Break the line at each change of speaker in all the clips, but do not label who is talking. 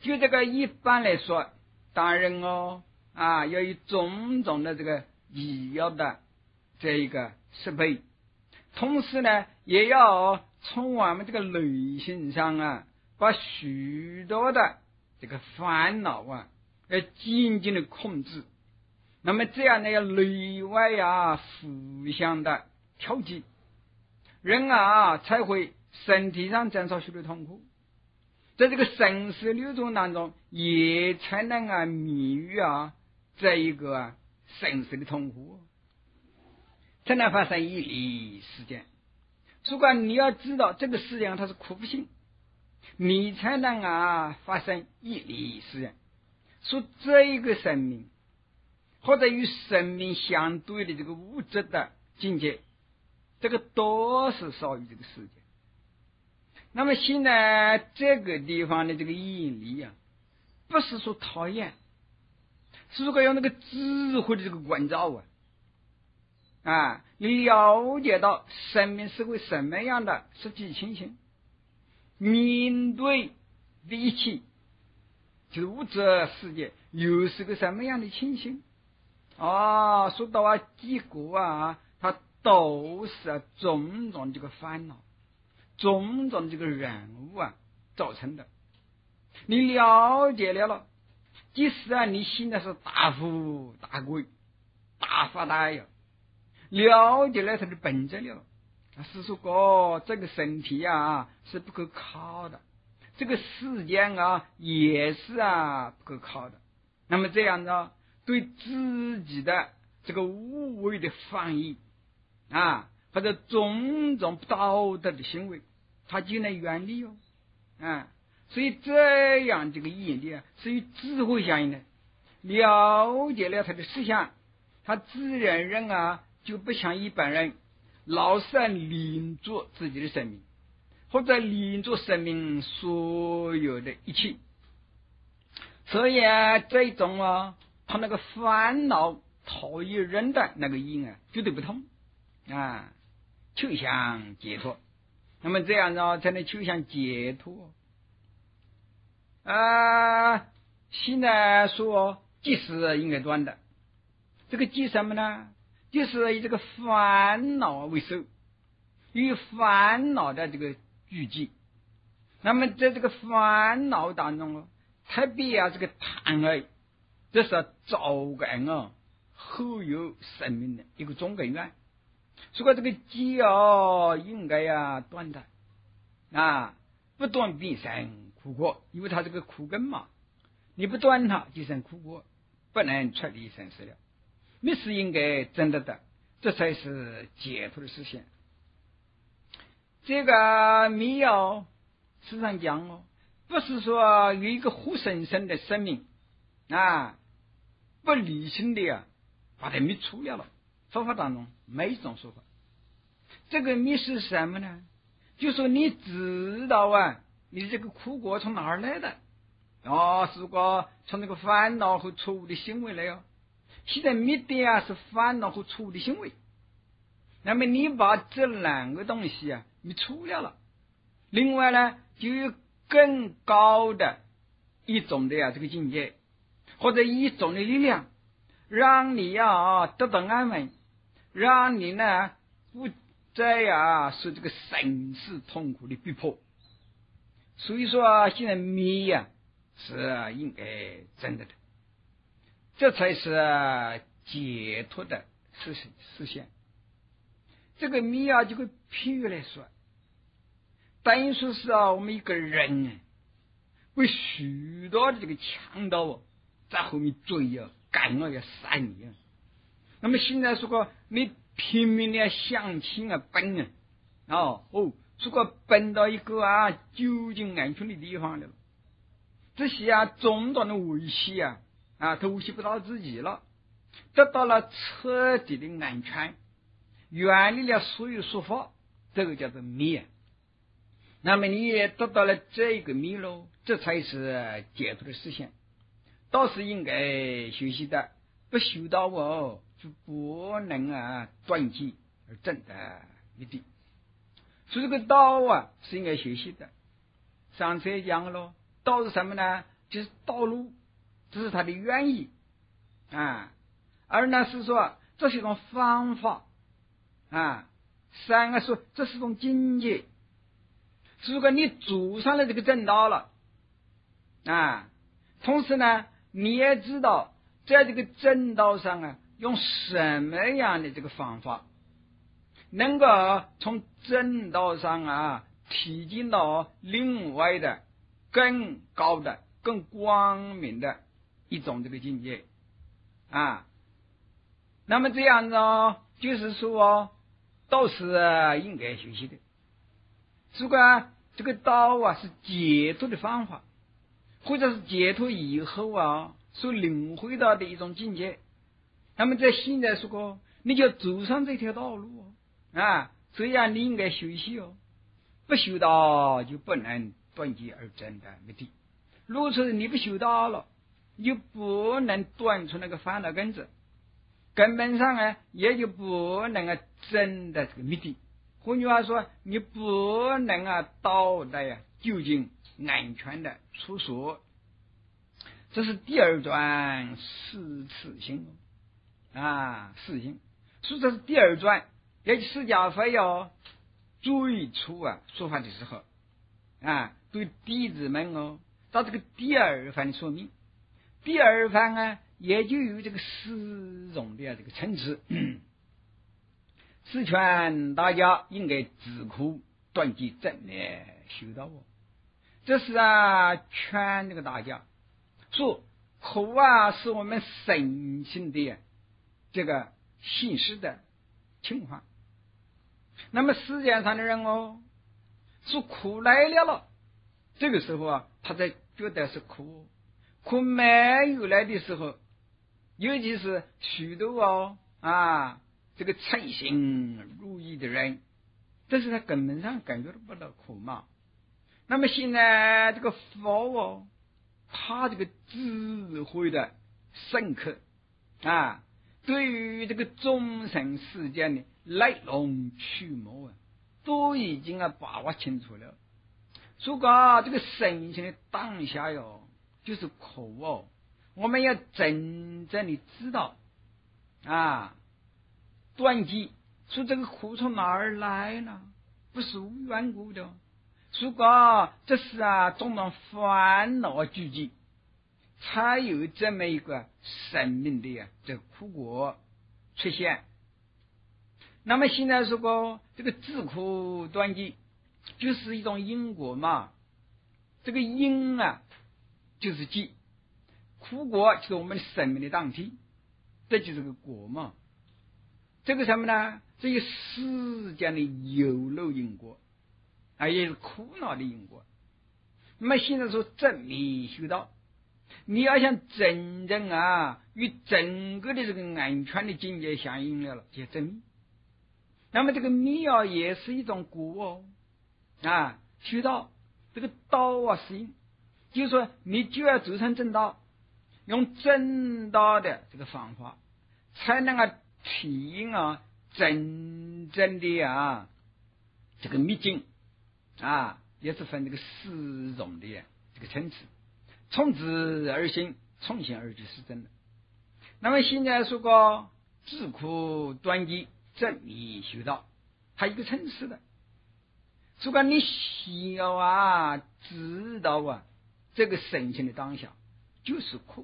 就这个一般来说，当然要有种种的这个医药的这一个设备，同时呢，也要从我们这个内心上把许多的这个烦恼紧紧的控制。那么这样呢，要内外互相的调剂，人才会身体上减少许多痛苦，在这个生死流动当中，也才能免于这一个生死的痛苦，才能发生义理事件。如果你要知道这个事件它是苦不幸，你才能发生义理事件。说这一个生命或者与生命相对的这个物质的境界，这个都是属于这个世界。那么现在这个地方的这个义理不是说讨厌，是如果用那个智慧的这个关照你了解到生命是会什么样的实际情形，面对的一切就是物质世界又是个什么样的情形说到结果它都是种种这个烦恼，种种这个人物造成的。你了解了，即使你现在是大富大贵大发达了解了它的本质了，是说这个身体是不可靠的，这个世间也是不可靠的。那么这样呢，对自己的这个无谓的放逸或者种种不道德的行为，他就能远离所以这样这个义理是与智慧相应的。了解了他的思想，他自然人就不像一般人老是领着自己的生命，或者领着生命所有的一切。所以这种他那个烦恼讨厌人的那个因绝对不同求向解脱。那么这样呢，才能求向解脱现在说即是应该断的，这个即什么呢？就是以这个烦恼为首，与烦恼的这个聚集。那么在这个烦恼当中特别这个贪爱，这是造感后有生命的一个总根源。所以这个结应该断的不断必生苦果，因为它这个苦根嘛，你不断它就生苦果，不能脱离生死了。你是应该真的，这才是解脱的实现。这个密药时常讲不是说有一个活生生的生命不理性的把它灭除了。佛法当中没一种说法。这个灭是什么呢？就说你知道你这个苦果从哪儿来的是说从那个烦恼和错误的行为来现在灭的是烦恼和错误的行为。那么你把这两个东西灭除了，另外呢就有更高的一种的这个境界，或者一种的力量，让你得到安稳，让你呢不再受这个生死痛苦的逼迫。所以说现在灭是应该真的，这才是解脱的实现。这个灭就会譬喻来说，等于说是我们一个人为许多的这个强盗在后面追赶要杀你那么现在说你拼命的向前奔如果奔到一个究竟安全的地方了，这些种种的危险都威胁不到自己了，得到了彻底的安全，远离了所有束缚，这个叫做灭。那么你也得到了这个灭喽，这才是解脱的实现。倒是应该学习的，不修道就不能断气而证得灭地。所以这个道是应该学习的。上次也讲了，道是什么呢？ 就是道路，这是它的原意啊。二呢是说这是一种方法啊。三说这是一种境界。如果你走上了这个正道了啊，同时呢你也知道在这个正道上啊，用什么样的这个方法能够从正道上啊提进到另外的更高的更光明的一种这个境界啊。那么这样呢就是说都是应该学习的。如果这个道啊是解脱的方法，或者是解脱以后啊所领会到的一种境界，那么在现在说你就走上这条道路啊，这样你应该学习哦。不修道就不能断极而真的目的。如果说你不修道了，你就不能断出那个烦恼根子，根本上啊也就不能真的这个目的。换句话说，你不能到达究竟安全的处所。这是第二转四次性啊，四性。所以这是第二转，也就是释迦佛最初说法的时候啊，对弟子们到这个第二番的说明。第二番也就有这个四种的这个层次。是劝大家应该自苦断极正念修道这是劝这个大家说苦是我们身心的这个现实的情况。那么世界上的人说苦来了，这个时候他才觉得是苦。苦没有来的时候，尤其是许多这个称心如意的人，这是他根本上感觉不到苦嘛。那么现在这个佛他这个智慧的深刻对于这个众生世间的来龙去脉都已经把握清楚了。如果这个身心的当下就是苦我们要真正的知道断极，说这个苦从哪儿来呢？不是无缘故的。如果这是种种烦恼聚集，才有这么一个生命的这个苦果出现。那么现在说这个自苦断极就是一种因果嘛。这个因就是极，苦果就是我们生命的当体，这就是个果嘛。这个什么呢？这个世间的有漏因果也是苦恼的因果。那么现在说正密修道，你要想真正与整个的这个安全的境界相应了就正密。那么这个密也是一种果修道这个道是因，就是说你就要走上正道，用正道的这个方法才能体验真正的这个秘境也是分这个四种的这个层次，从自而行，从行而知是真的。那么现在说过自苦断极正密修道，它一个层次的。如果你需要知道这个身心的当下就是苦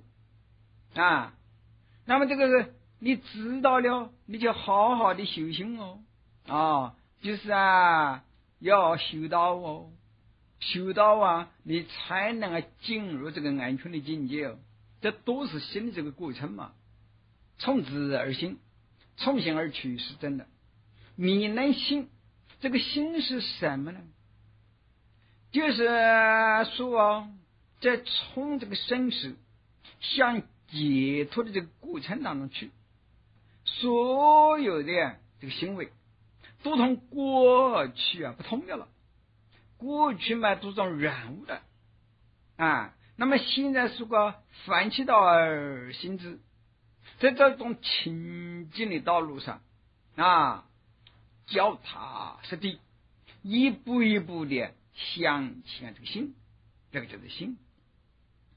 那么这个你知道了，你就好好的修行就是要修道修道你才能进入这个安全的境界这都是新的这个过程嘛。从自而行，从行而取是真的。你能行，这个行是什么呢？就是说在从这个生死向解脱的这个过程当中去，所有的这个行为都同过去不同的了。过去嘛都是种染污的那么现在是个反其道而行之，在这种清净的道路上脚踏实地，一步一步的向前这个行，这个就是行。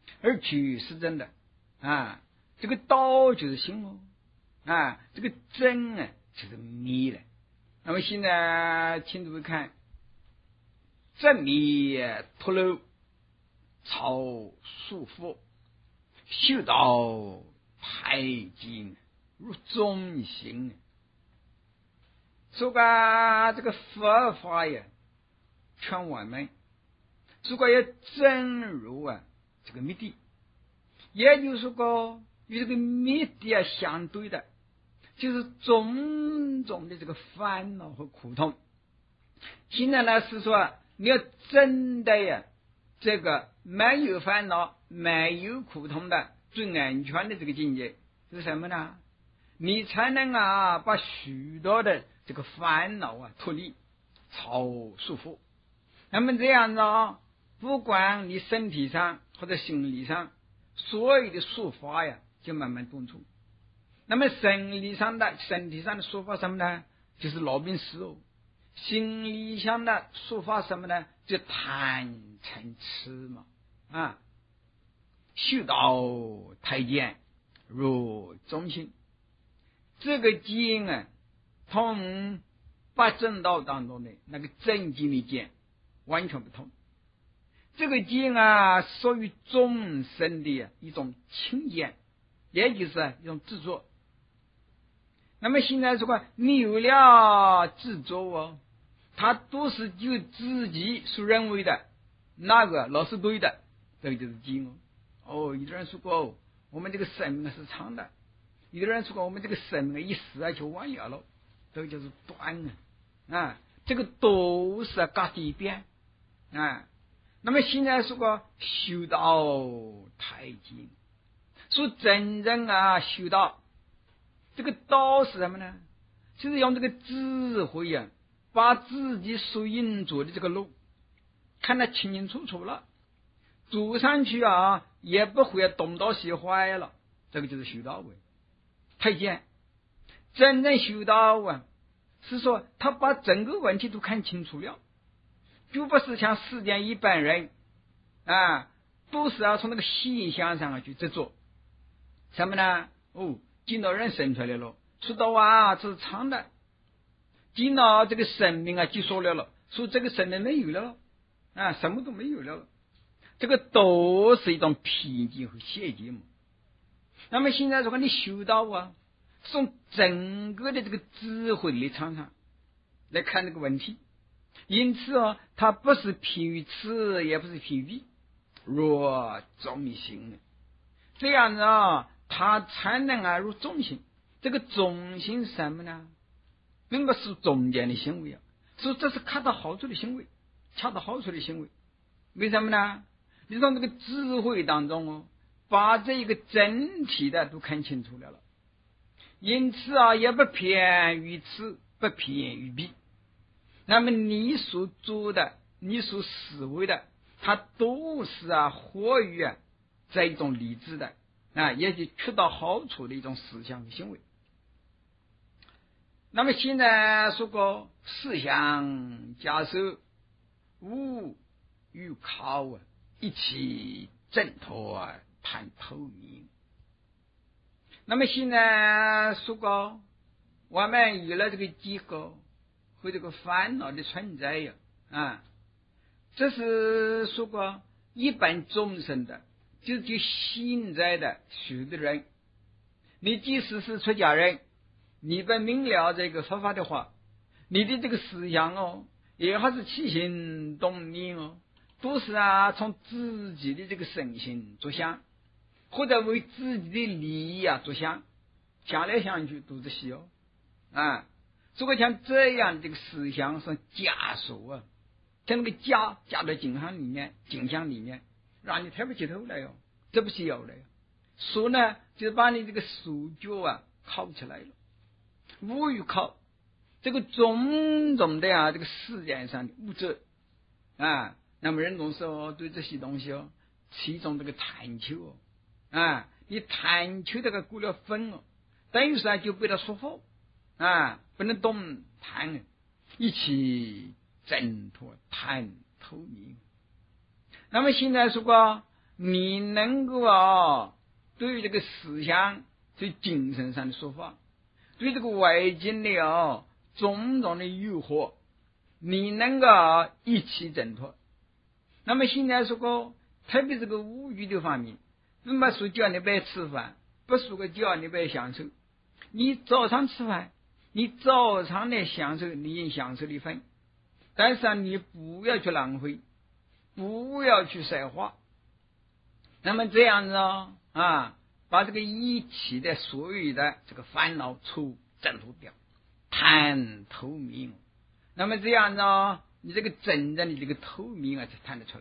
而取是真的啊，这个道就是心哦啊，这个真啊就是迷了。那么现在请诸位看，正迷脱漏，超束缚，修道太极如中行。说个这个佛法呀，全完美。如果要真如啊这个密地，也就是说与这个密地啊相对的，就是种种的这个烦恼和苦痛。现在呢是说，你要真的呀，这个没有烦恼、没有苦痛的最安全的这个境界是什么呢？你才能啊把许多的这个烦恼啊脱离、超束缚。那么这样子啊，不管你身体上或者心理上所有的束缚呀，就慢慢断除。那么身体上的束缚什么呢？就是老病死哦。心理上的束缚什么呢？就贪嗔痴嘛啊。修道太监如中心，这个经啊，同八正道当中的那个正经的经完全不同。这个经啊，属于众生的一种清见，也就是一种制作。那么现在说你有了制作哦，他都是就自己所认为的那个老是对的，这个就是经哦。哦，有的人说过我们这个生命是长的，有的人说过我们这个生命一死啊就完了，这个就是短啊，这个都是隔地边啊。那么现在说过修道太极，说真正啊修道，这个道是什么呢？就是用这个智慧啊，把自己所应走的这个路看得清清楚楚了，走上去啊也不会东倒西歪了，这个就是修道位。太监真正修道啊，是说他把整个问题都看清楚了，就不是像世间一般人啊，都是要从那个现象上去执着。什么呢？哦，见到人生出来了，说到啊这是长的，见到这个生命啊结束了，说这个生命没有了啊，什么都没有了，这个都是一种偏见和邪见嘛。那么现在如果你修道啊，从整个的这个智慧的立场上来看这个问题，因此啊，它不是偏于此，也不是偏于彼，若中心的，这样子啊，它才能啊入中心。这个中心是什么呢？并不是中间的行为啊，所以这是恰到好处的行为，恰到好处的行为。为什么呢？你从这个智慧当中哦，把这一个整体的都看清楚了，因此啊，也不偏于此，不偏于彼。那么你所做的，你所思维的，它都是啊活于啊这一种理智的啊，也就恰到好处的一种思想和行为。那么现在说过思想假设无与考啊一起挣脱谈透明。那么现在说过我们有了这个结构和这个烦恼的存在呀啊，这是说过一般众生的，就现在的许多人，你即使是出家人，你不明了这个佛法的话，你的这个思想哦，也还是起心动念哦，都是啊从自己的这个身心着想，或者为自己的利益啊着想，想来想去都是西哦啊。如果像这样这个思想是枷锁啊，像那个枷在景象里面，让你抬不起头来哟，这不是有了哟。锁呢，就是把你这个手脚啊铐起来了。无欲靠这个种种的啊，这个世界上的物质啊，那么人总是哦对这些东西哦起一种这个贪求哦啊，你贪求这个过了分哦，等于是就被他束缚啊，不能动贪，一起挣脱贪透明。那么现在说过你能够对于这个思想，对精神上的说法，对这个外境的种种的诱惑，你能够一起挣脱。那么现在说过，特别这个物欲的方面，不么说叫你别吃饭，不说个叫你别享受。你早上吃饭，你早上的享受，你应享受的份，但是你不要去浪费，不要去奢华。那么这样子把这个一切的所有的这个烦恼挣脱掉，谈透明。那么这样子你这个真正的这个透明才谈得出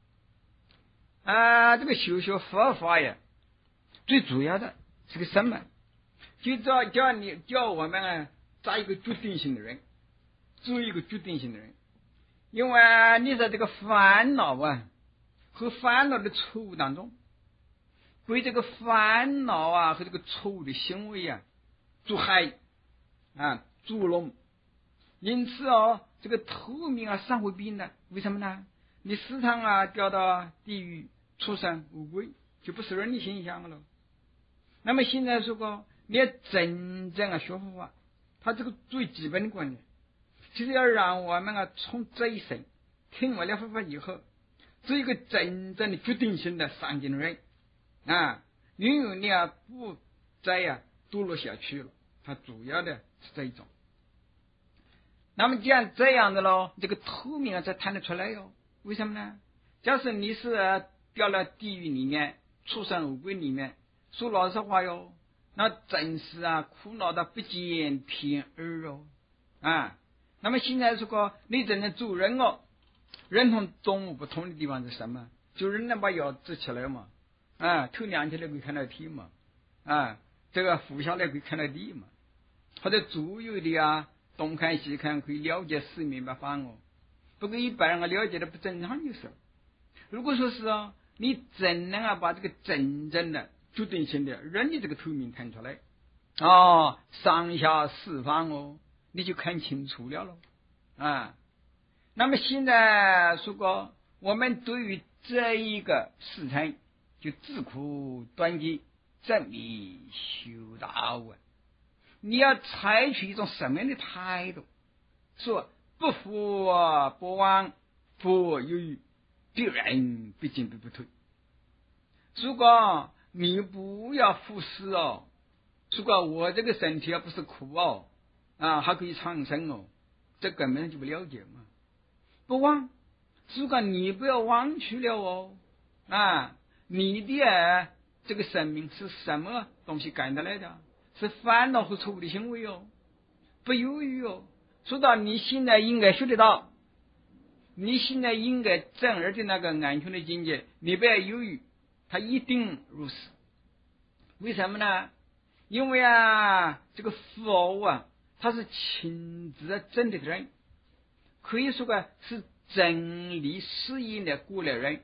来。这个修学佛法呀，最主要的是个什么？就叫我们找一个决定性的人，做一个决定性的人。因为你在这个烦恼和烦恼的错误当中，被这个烦恼和这个错误的行为阻害捉弄，因此这个透明尚会变的。为什么呢？你时常掉到地狱、畜生、乌龟，就不是人的形象了。那么现在说过，你要真正学佛法，它这个最基本的观念，就是要让我们从这一生听完了佛法以后，做一个真正的决定性的上进人因为你不再堕落下去了。它主要的是这一种。那么既然这样的咯，这个透明才谈得出来哟。为什么呢？假设你是掉了地狱里面、畜生乌龟里面，说老实话哟，那真是苦恼的不见天日那么现在说过，你真正做人人同动物不同的地方是什么？就人能把腰直起来嘛，头仰起来可以看到天嘛，这个俯下来可以看到地嘛，或者左右的东看西看，可以了解四面八方不过一般人了解的不正常就是。如果说是你真能把这个真正的决定性的人的这个透明看出来上下四方你就看清楚了那么现在说过，我们对于这一个事情，就自苦端极，正密修道你要采取一种什么样的态度？说不服不忘，不犹豫，必然必进必不退。如果你不要服侍如果我这个身体不是苦还可以长生这根本就不了解嘛。不忘，如果你不要忘去了你的这个生命是什么东西改得来的？是烦恼和错误的行为不犹豫说到你现在应该学得到，你现在应该正儿的那个安全的境界，你不要犹豫，它一定如是。为什么呢？因为这个佛他是亲自真的人，可以说是真理实验的过来人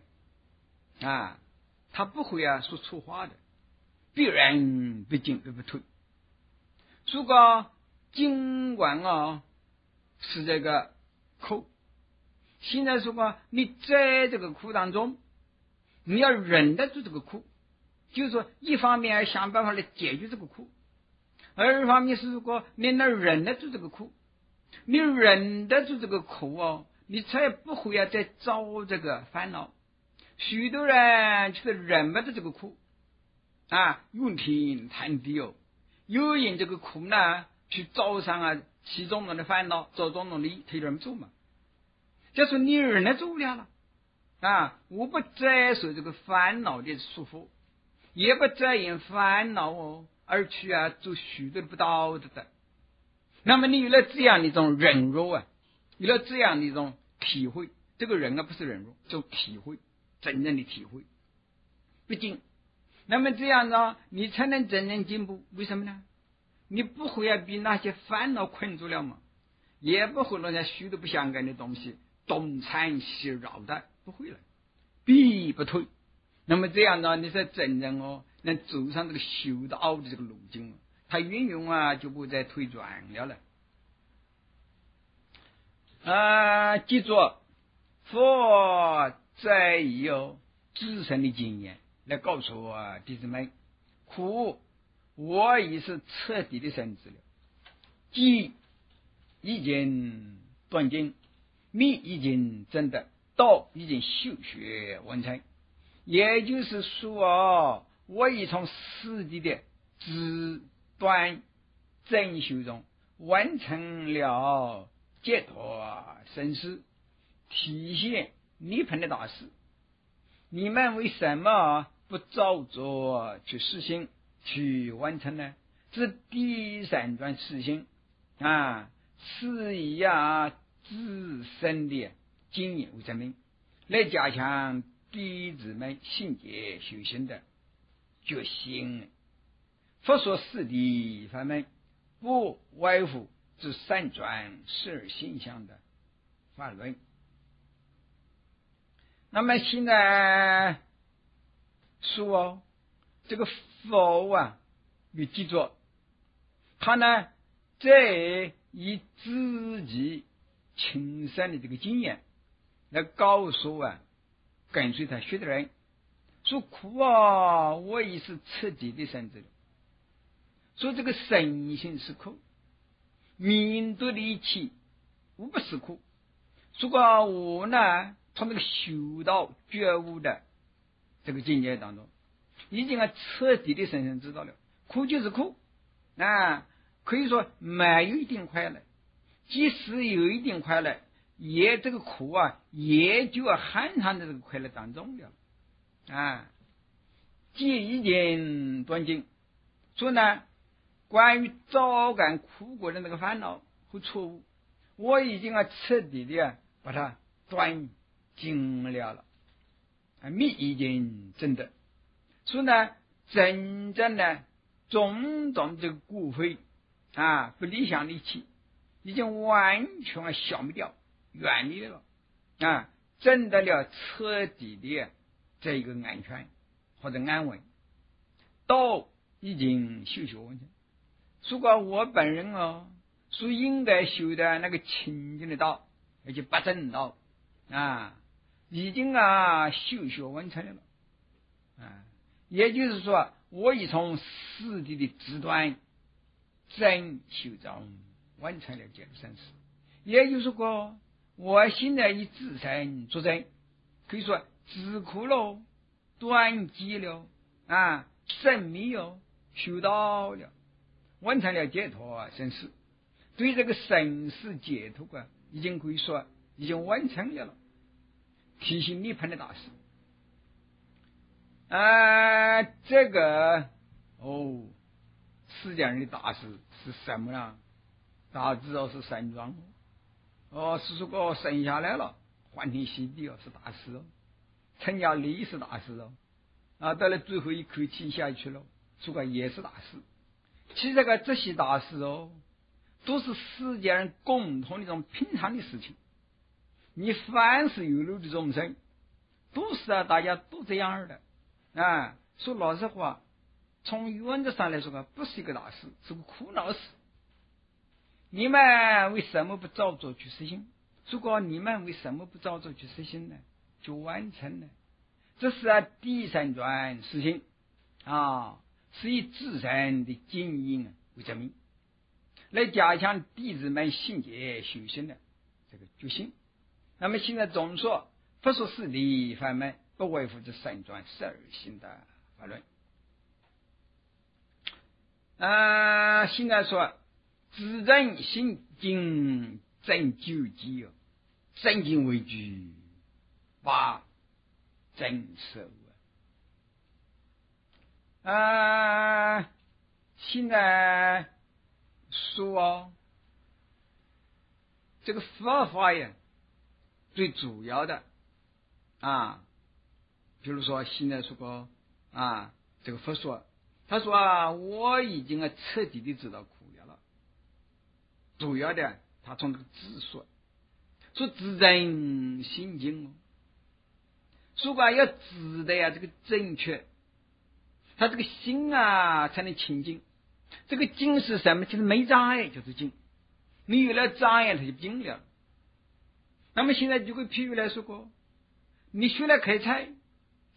他不会说错话的，必然必进必不退。如果尽管是这个苦，现在说过你在这个苦当中，你要忍得住这个苦，就是说一方面要想办法来解决这个苦，二方面是如果你能忍得住这个苦，你忍得住这个苦你才不会再遭这个烦恼。许多人就是忍不住这个苦怨天叹地又因这个苦呢去遭上其中的烦恼，遭中的利，他忍不住嘛。就是你忍得住了我不再受这个烦恼的束缚，也不再因烦恼而去做许多的不道德的。那么你有了这样的一种忍辱有了这样的一种体会，这个人不是忍辱，就体会，真正的体会。毕竟那么这样你才能真正进步。为什么呢？你不会被那些烦恼困住了嘛，也不会那些许多不相干的东西东缠西绕的，不会了，必不退。那么这样你才真正能走上这个修道的这个路径它运用就不再退转了记住佛在意自身的经验来告诉弟子们，苦我已是彻底的深知了，机已经断尽，密已经证得，道已经修学完成。也就是说，我已从实地的知断真修中完成了解脱生死，体现涅槃的大事。你们为什么不照着去实行去完成呢？这是第三段实行是以自身的经验为证明，来加强弟子们信解修行的决心。佛说四谛法门，不外乎是三转十二现象的法论。那么现在说这个佛你记住，他呢这以自己亲身的这个经验来告诉跟随他学的人说，苦我已是彻底的深知了。说这个身心是苦，面对的一切无不是苦。如果我呢从这个修道觉悟的这个境界当中，已经彻底的深深知道了，苦就是苦可以说没有一点快乐，即使有一点快乐，也这个苦也就含藏在这个快乐当中了既已经断尽。所以呢，关于早感苦果的那个烦恼和错误，我已经彻底的把它断尽了密已经证得。所以呢，真正的种种这个骨灰不理想的一切已经完全消灭掉，远离了证得了彻底的这一个安全或者安稳，道已经修学完成。如果我本人所应该修的那个清净的道，而且八正道已经修学完成了也就是说，我已从四谛的知断真修中完成了解脱生死。也就是说，我现在以自身作证，可以说知苦了，断机了证密了，修道了，完成了解脱生死。对这个生死解脱已经可以说已经完成了，提醒涅槃的大事这个世间人的大事是什么呢？大致是三桩是说生下来了，欢天喜地是大事成家立业是大事到了最后一口气下去了，说也是大事。其实这些大事都是世间人共同的一种平常的事情。你凡是有漏的众生，都是大家都这样的说老实话，从原则上来说不是一个大事，是个苦恼事。你们为什么不照着去实行？如果你们为什么不照着去实行呢？就完成了。这是第三转实行是以自身的经验为证明，来加强弟子们信解修行的这个决心。那么现在总说佛说四谛法门，不外乎这三转十二行的法论现在说自证心经真究极真经为据，把真守现在说这个佛法最主要的比如说现在说过这个佛说，他说我已经彻底的知道苦了。主要的他从这个自说自证心经如果要知的这个正确，他这个心才能清净。这个净是什么？就是没障碍就是净，你有了障碍它就净了。那么现在就会譬如来说过，你学了开采，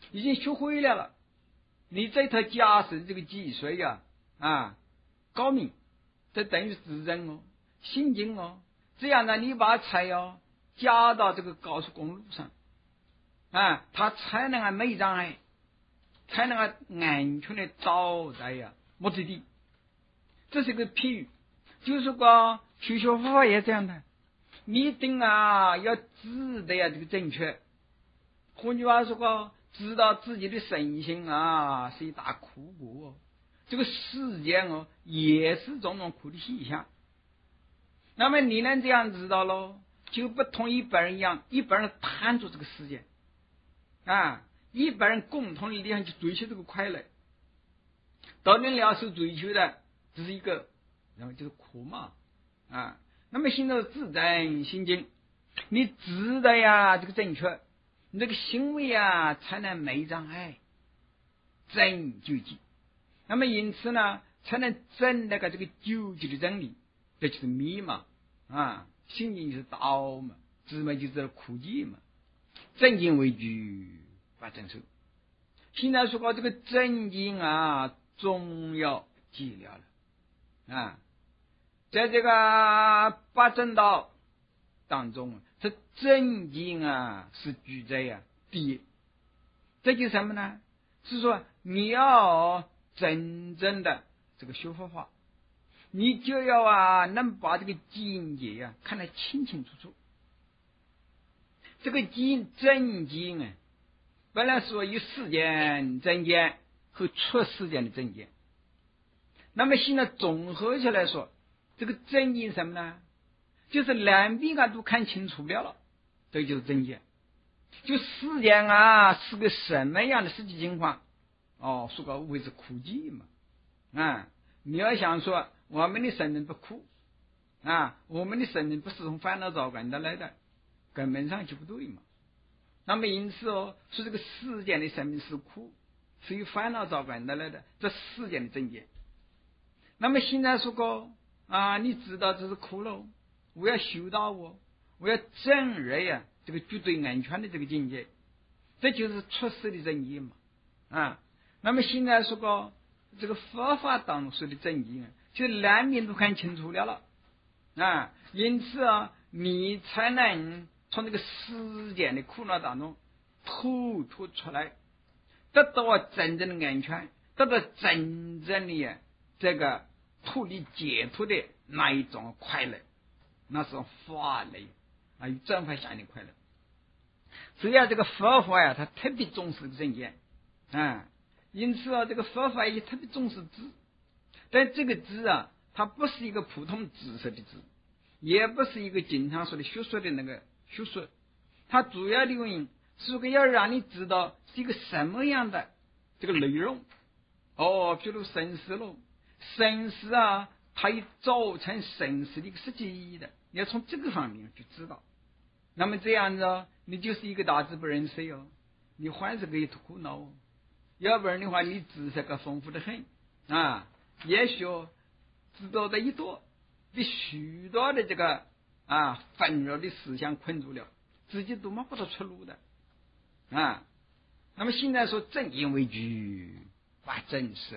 已经学会了，你这套假设这个技术高明，这等于自然哦，心经哦，这样呢，你把菜加到这个高速公路上它才能没障碍，才能安全的到达目的地。这是个譬喻，就是说求学方法也这样的，你一定要知道这个正确。换句话说知道自己的神性是一大苦果，这个世间也是种种苦的现象。那么你能这样知道咯，就不同一般人一样，一般人贪着这个世界一般人共同的力量去追求这个快乐，到人了所追求的只是一个，然后就是苦嘛那么现在自证心经，你知道这个正确，你这个行为才能没障碍，真究极。那么因此呢，才能证那个这个究极的真理，这就是密嘛心经就是道嘛，知嘛就是苦集嘛，正经为据法正受。现在说这个正经终要寂寥了在这个八正道当中，这正经是居在第一。这就是什么呢？是说你要真正的这个修佛法，你就要能把这个境界看得清清楚楚。这个正经本来说有世间正见和出世间的正见，那么现在综合起来说，这个正见什么呢？就是两边都看清楚了，这就是正见。就世间是个什么样的实际情况说个无非是苦集嘛你要想说我们的生命不苦我们的生命不是从烦恼造感的来的，根本上就不对嘛。那么因此说这个世间的生命是苦，是由烦恼造感的来的，这世间的正见。那么现在说过你知道这是苦了，我要修道我要证入这个绝对安全的这个境界，这就是出世的正见嘛那么现在说过这个佛法当中说的正见就两面都看清楚了因此你才能从这个世间的苦恼当中脱出来，得到真正的安全，得到真正的这个脱离解脱的那一种快乐，那是法类与正法相应的快乐。所以这个佛法它特别重视这个正见因此这个佛法也特别重视知，但这个知它不是一个普通知识的知，也不是一个经常说的学说的那个学说，它主要的原因是个要让你知道是一个什么样的这个内容比如生死咯，生死它也造成生死的一个实际的，你要从这个方面去知道。那么这样子你就是一个大智不认识你还是可以苦恼要不然的话你知识个丰富的很也许知道的一多，被许多的这个纷扰的思想困住了，自己都摸不到出路的那么现在说正因为据法正受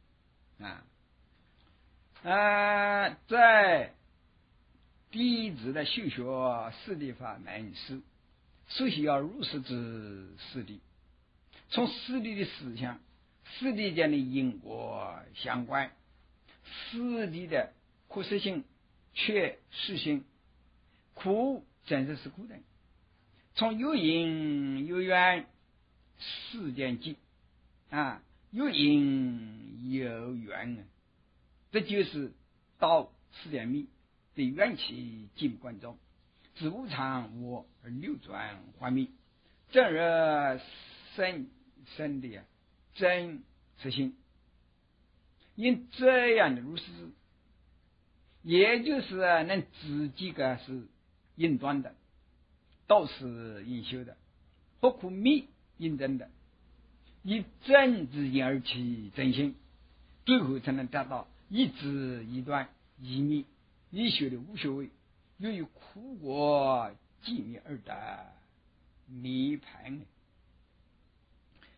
在弟子的修学四谛法门时，首先要如实知四谛，从四谛的思想、四谛间的因果相关、四谛的可实性、确实性、苦真实是苦等，从有因有缘世间记有因有缘这就是道世间密，对缘起尽观中，知无常我而流转幻灭，正入生的真实性。因这样的如是，也就是能知几个是因断的，道是因修的，不可密因真的，以真之因而起真心，最后才能达到一知一断一密一修的无所谓，由于苦果寂灭而得涅槃。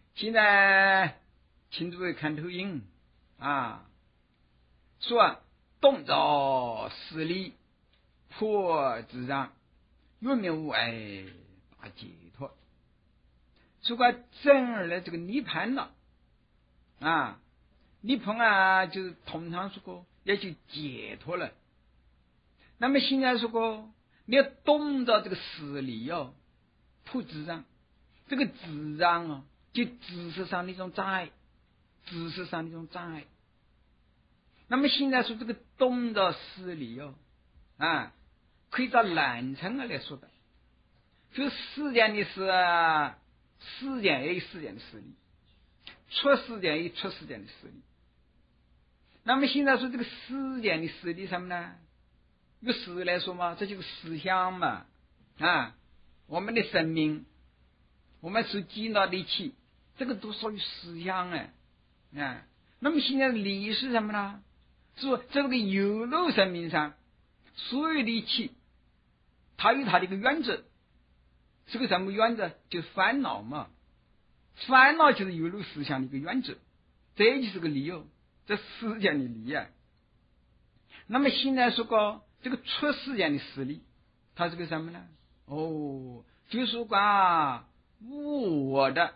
现在请诸位看投影啊，说动着实力破自然，有名无碍大解脱。如果真儿的这个涅槃了啊，涅槃啊，就是通常说过要去解脱了。那么现在说过，你要懂得这个实力哦，破自然，这个自然啊，就知识上的一种障碍，知识上的一种障碍。那么现在说这个懂得实力哦，啊，可以照南称来说的，就时间的是时间也有时间的实力，出时间有出时间的实力。那么现在说这个时间的实力什么呢？用实来说嘛，这就是思想嘛啊，我们的生命，我们所见到的一切，这个都属于思想啊。那么现在的理是什么呢？是说这个有漏生命上所有的一切，它有它的一个原则，是个什么原则？就是烦恼嘛，烦恼就是有漏思想的一个原则，这就是个理由，这时间的理啊。那么现在说过这个出时间的实力，它是个什么呢？哦，就是说无我的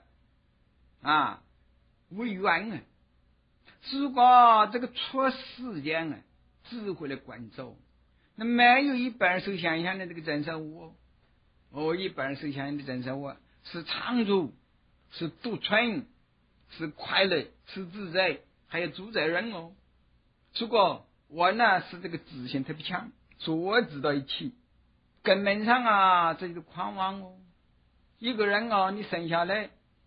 为缘啊。如果这个出时间啊，智慧的观照，那没有一般受想象的这个真实我，一般受想象的真实我是常住，是独存，是快乐，是自在，还有主宰人哦。如果我呢是这个自信特别强，所知道一切，根本上这就是狂妄哦。一个人你生下来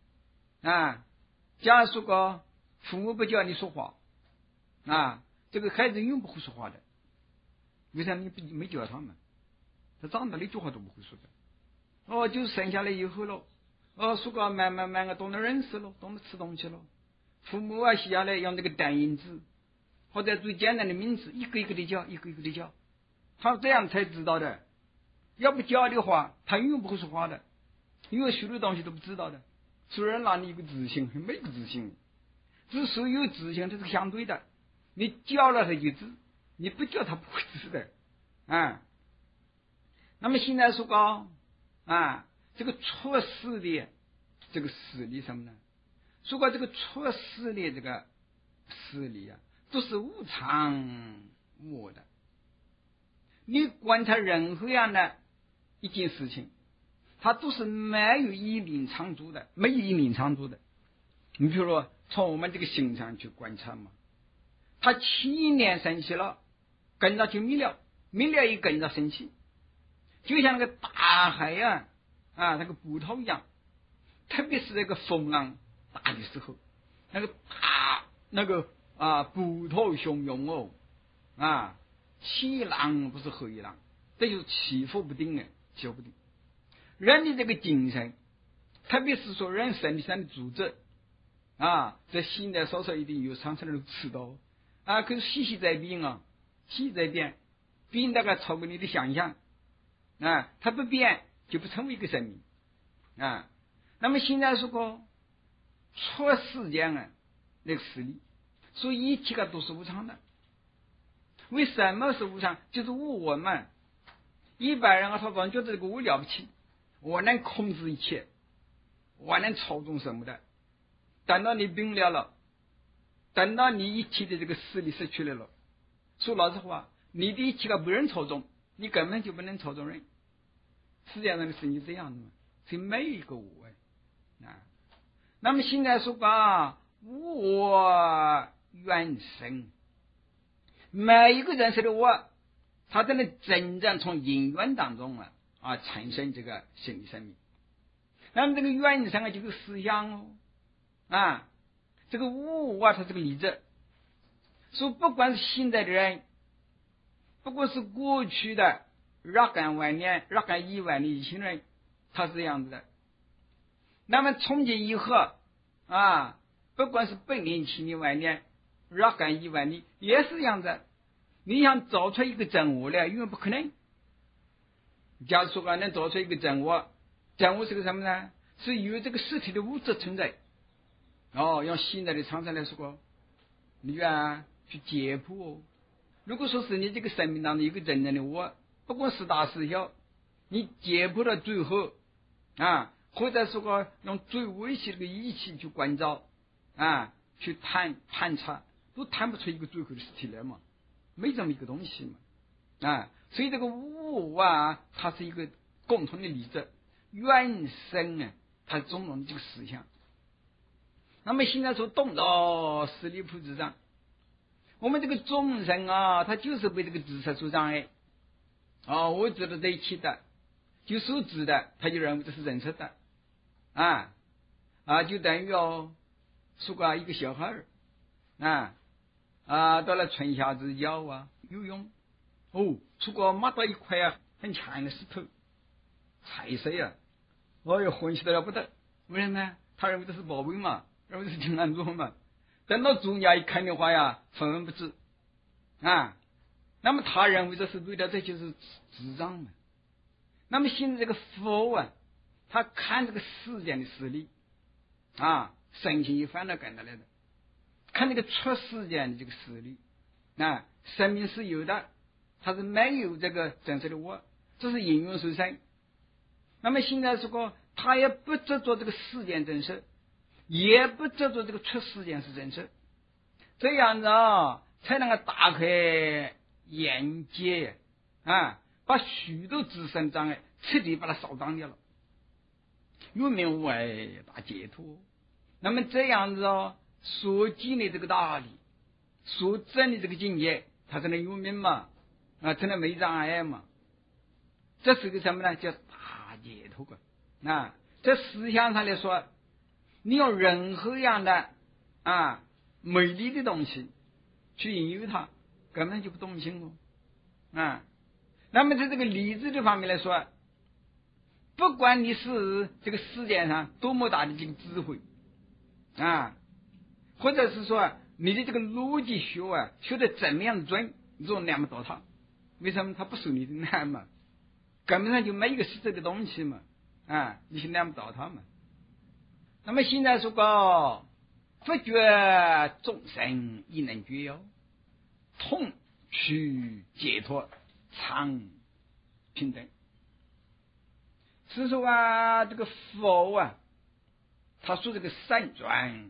假如说父母不叫你说话这个孩子永不会说话的。为啥你没教他们？他长大了一句话都不会说的。就是生下来以后了，说个慢慢懂得认识了，懂得吃东西了。父母写下来用这个单音字，或者最简单的名字，一个一个的叫，一个一个的叫，他这样才知道的。要不教的话，他永远不会说话的，因为许多东西都不知道的。虽然让你一个自信，没有自信，之所以有自信，这是相对的。你教了他就知，你不教他不会知的那么现在说这个出世的这个实力什么呢？说过这个出世的这个实力都是无常无我的。你观察任何样的一件事情，它都是没有一定常住的，没有一定常住的。你比如说从我们这个形上去观察嘛，它7年生气了，跟着就灭了，灭了也跟着生气，就像那个大海那个波涛一样。特别是这个风浪大的时候，那个波涛汹涌起浪不是回浪，这就是起伏不定起伏不定。人的这个精神，特别是说人身体上的组织在现在稍稍一定有常常的迟到可是细细在变细细在变，变大概超过你的想象它不变就不成为一个生命那么现在说过出时间那个实力，所以一切都是无常的。为什么是无常？就是我们一般人他总觉得这个我了不起，我能控制一切，我能操纵什么的。等到你病了，等到你一切的这个实力失去了，说老实话，你的一切不能操纵，你根本就不能操纵人。世界上的事情这样的嘛，所以没有一个我那么现在说无我原生，每一个人生的我，他才能真正从因缘当中产生这个心理生命。那么这个原生就是思想这个无我它是个例子。说不管是现在的人，不管是过去的若干万年若干亿万的以前人，他是这样子的。那么从今以后不管是100年1000年万年若干亿万年也是这样子。你想找出一个真我来，永远不可能。假如说能找出一个真我，真我是个什么呢？是有这个实体的物质存在， 用现在的常识来说，你去解剖。如果说是你这个生命当中一个真正的我，不管是大是小，你解剖到最后或者说用最微细的仪器去关照去探查，都探不出一个最后的实体来嘛，没这么一个东西嘛所以这个我它是一个共同的例子，原生它是种种的这个思想。那么现在说动到十里铺之上，我们这个众生他就是被这个知识所障碍我知道这一切的，就所知的，他就认为这是认识的就等于说过一个小孩到了春夏之交游泳出国摸到一块很强的石头，踩碎欢喜得了不得。为什么呢？他认为这是宝贝嘛，认为这是金安珠嘛。等到主家一看的话分文不值那么他认为这是对的，这就是智障嘛。那么现在这个佛他看这个世间的实力神情一翻到跟他来的，看这个出世间的这个实力生命是有的，它是没有这个真实的我，这是应用受生。那么现在说他也不执着这个世间真实，也不执着这个出世间是真实，这样子才能够打开眼界把许多自身障碍彻底把它扫荡掉了，有名为大解脱。那么这样子所经的这个道理，所证的这个境界，它才能有名嘛才能没障碍嘛。这是个什么呢？叫大解脱这思想上来说，你用任何样的美丽的东西去引诱它，根本就不动心那么在这个理智的方面来说，不管你是这个世界上多么大的这个智慧或者是说你的这个逻辑学学得怎么样准，你都量不到它。为什么？它不受你的量嘛，根本上就没一个实质的东西嘛你是量不到它嘛。那么现在说不觉众生亦能觉痛去解脱常平等。是说这个佛他说这个三转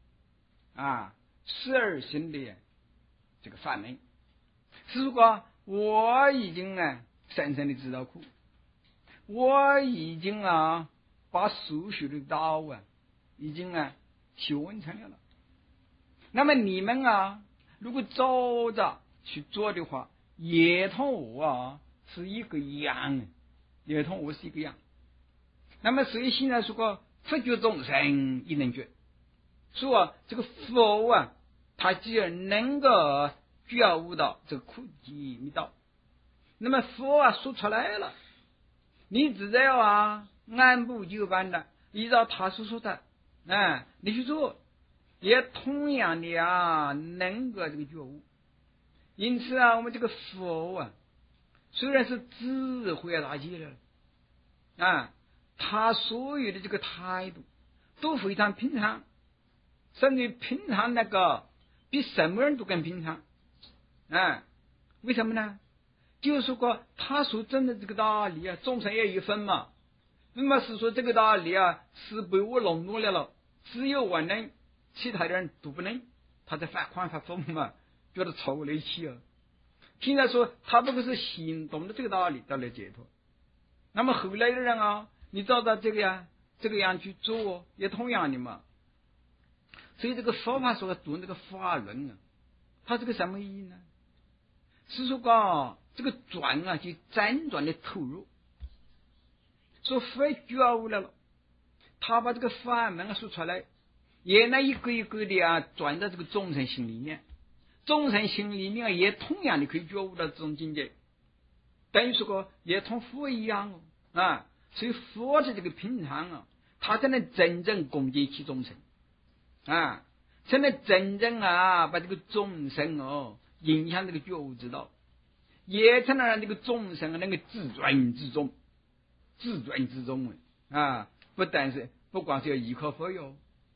12行的这个法门，是说我已经深深的知道苦，我已经把所学的道已经修完成了。那么你们如果照着去做的话，也同我是一个样，也同我是一个样。那么所以现在说不觉众生亦能觉，说这个佛他只要能够觉悟到这个苦集密道，那么佛说出来了，你只要按部就班的依照他所说的你去做，也同样的能够这个觉悟。因此我们这个佛虽然是智慧大起来了他所有的这个态度都非常平常，甚至平常那个比什么人都更平常为什么呢？就是说他所证的这个道理众生也有分嘛。那么是说这个道理是被我笼络了，只有我能，其他的人都不能，他在发狂发疯嘛，觉得愁了一气现在说他不过是行动的这个道理得来解脱。那么后来的人你照到这个样去做也同样的嘛。所以这个佛法说读这个法轮它是个什么意义呢？是说这个转就辗转的投入，说非觉悟了，他把这个法门说出来，也能一个一个的转到这个众生心里面，众生心里面也同样的可以觉悟到这种境界，等于说也同佛一样所以佛的这个平常他才能真正攻击起众生才能真正把这个众生影响这个觉悟之道，也才能让这个众生能够自尊自重，自尊自重不但是不光是要依靠佛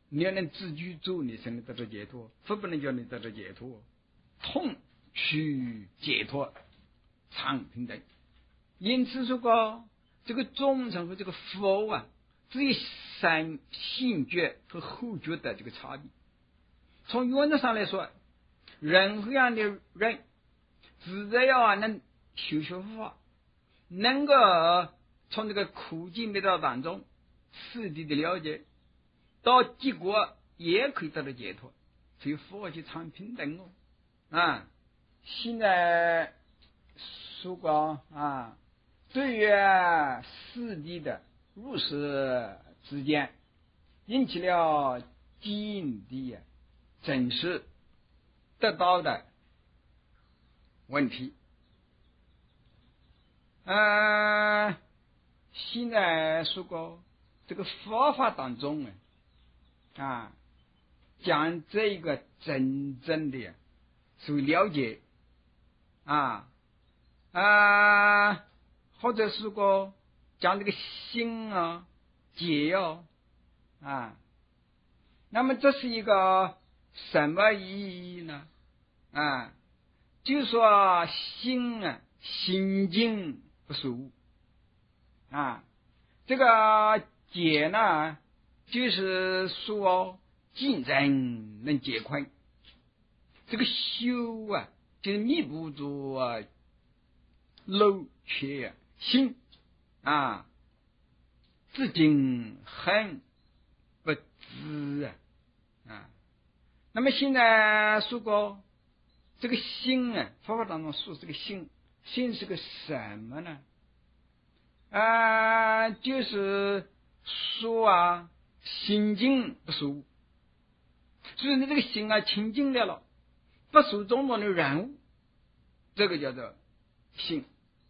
你要能自居住，你才能得到解脱，不能叫你得到解脱。痛去解脱，常平等。因此说这个忠诚和这个佛啊，只有先觉和后觉的这个差别。从原则上来说，任何样的人，只要能修学佛法，能够从这个苦集灭道当中实地的了解，到结果也可以得到解脱。所以佛就常平等现在说过对于四谛的入世之间引起了经的真实得到的问题。现在说过这个佛法当中讲这个真正的所谓了解或者是说讲这个心解那么这是一个什么意义呢？就是说心经不是物这个解呢，就是说竞争能解困。这个修就是弥补住漏缺心至今很不知那么现在说过这个心佛法当中说这个心是个什么呢？就是说心经不是物，就是你这个心清净了，不属种种的染物，这个叫做心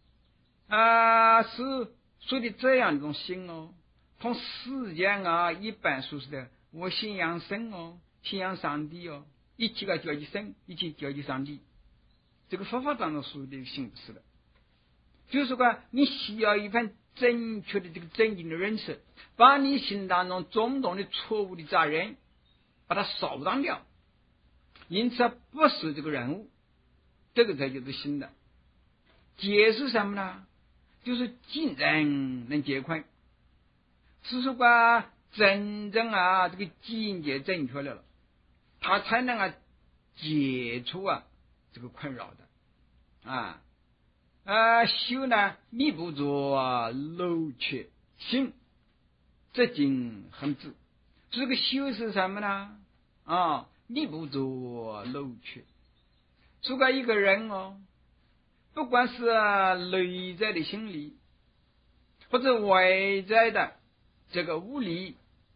是说的这样一种心同世间一般说是的我信仰神信仰上帝一起叫起神，一起叫起上帝。这个佛法当中说的心不是的，就是说你需要一份正确的这个正经的认识，把你心当中种种的错误的杂念把它扫荡掉，因此不是这个人物，这个才叫做心的。解是什么呢？就是竞争能解困，是说真正这个境界正确了，他才能解除这个困扰的修呢弥补住漏缺心，这经很知。这个修是什么呢？弥补住漏缺。如果一个人不管是内在的心理或者外在的这个物理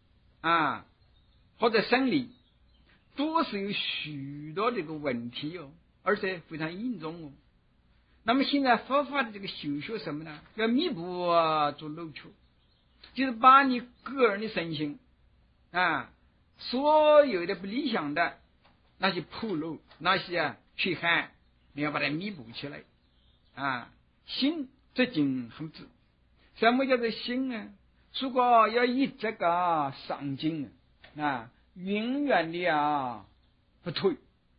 或者生理，都是有许多这个问题而且非常严重那么现在佛法的这个修学什么呢？要弥补住漏缺，就是把你个人的身心所有的不理想的那些铺路，那些缺憾，你要把它弥补起来心这经很知。什么叫做心呢？如果要以这个上进永远的不退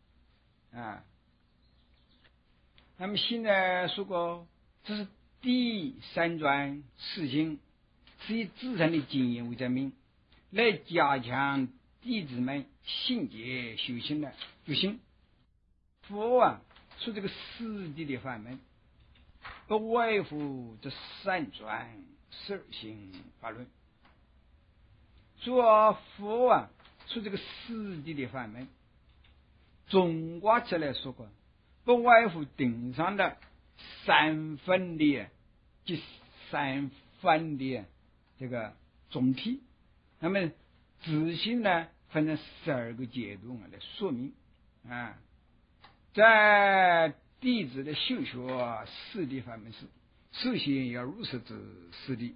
那么现在说过这是第三桩事情，是以自身的经验为证明，来加强弟子们信解修行的决心。佛说这个四谛的法门，不外乎这三转十二行法论。说佛说这个四谛的法门，总括起来说过，不外乎顶上的三分的这个总体，那么仔细呢分成12个阶段来说明在弟子的修学四谛法门时，首先要入世之四谛。